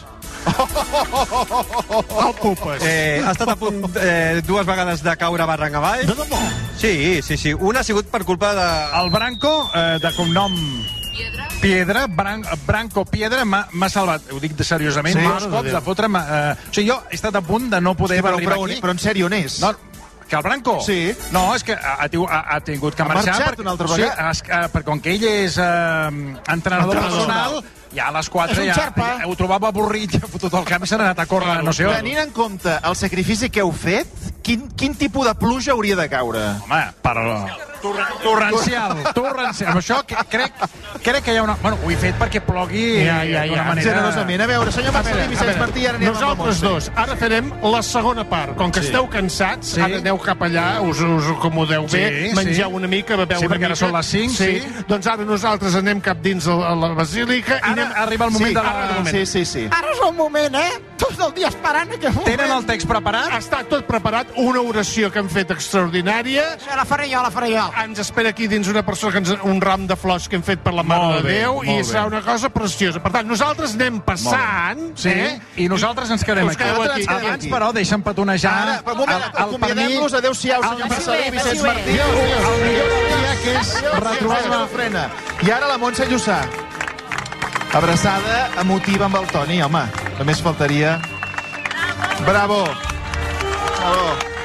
El Pupes. Eh, ha estat a punt eh, dues vegades de caure barranc avall. De debò? Sí, sí, sí. Una ha sigut per culpa de... El Branco, eh, de cognom... Piedra. Piedra, Bran Branco Piedra, m'ha salvat, ho dic seriosament, Sí? dos cops de fotre'm... Eh, o sigui, jo he estat a punt de no poder Hosti, però, arribar però, aquí. però en sèrio, on és? No, que el Branco? Sí. No, és que ha, ha, ha tingut que Ha marxar. marxat perquè, una altra sí, vegada? es, eh, perquè com que ell és eh, entrenador personal, ja a les quatre És un ja, xarpa. ja ho trobava avorrit, ja ha fotut el camp i se n'ha anat a córrer, no sé on. Tenint en compte el sacrifici que heu fet, quin, quin tipus de pluja hauria de caure? Home, per, Torrencial, torrencial. Amb això crec, crec que hi ha una... Bueno, ho he fet perquè plogui ja, ja, d'una ja. manera... Generosament. A veure, senyor Marcelí Vicenç Martí, ara anem amb la Nosaltres Montse. dos, ara farem la segona part. Com que Sí. esteu cansats, Sí. ara aneu cap allà, us, us acomodeu bé, Sí, mengeu sí. una mica, bebeu Sí, una perquè mica. ara són les cinc, sí. Doncs ara nosaltres anem cap dins a a la basílica i anem... arriba el moment sí, de la- ara el moment. Sí, sí, sí. Ara és el moment, eh? Tot el dia esperant aquest moment. Tenen el text preparat? Està tot preparat, una oració que hem fet extraordinària. Sí, la faré jo, la faré jo. Ens espera aquí dins una persona que ens, un ram de flors que hem fet per la Mare Molt de bé, Déu molt i bé. serà una cosa preciosa. Per tant, nosaltres anem passant, Sí, eh? i nosaltres ens quedem Us aquí. quedeu aquí. Abans, però, deixa'm petonejar Ara, per un moment, el, el acomiadem-los. Adéu-siau, senyor Marcelí Vicenç Martí. El millor del dia, que és retrobar-me... Frena. I ara la Montse Llussà. Abraçada emotiva amb el Toni, home. Només faltaria... Bravo. Bravo.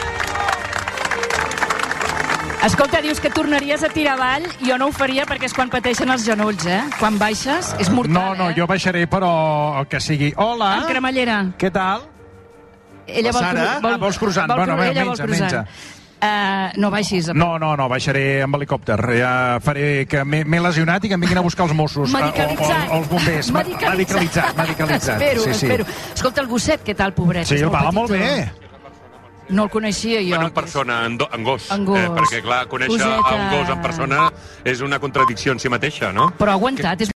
Escolta, dius que tornaries a tirar avall. Jo no ho faria perquè és quan pateixen els genolls, eh? Quan baixes és mortal, No, no, eh? jo baixaré, però que sigui... Hola! Amb cremallera. Què tal? Ella vol, Sara? cru- vol, Ah, vols croissant? vol, Bueno, cru- bé, ella menja, vol croissant. menja. Uh, no baixis. A... No, no, no, baixaré amb helicòpter. Ja faré que m'he m'he lesionat i que em vinguin a buscar els Mossos. eh, Medicalitzat. O, o, o els bombers. Medicalitzat, medicalitzat. Espero, sí, sí. espero. Escolta, el gosset, què tal, pobret? Sí, És el va molt petitó. bé. No el coneixia jo. Bueno, en persona, en, do, en gos. En gos. Eh, perquè, clar, conèixer Coseta. un gos en persona és una contradicció en si mateixa, no? Però ha aguantat, és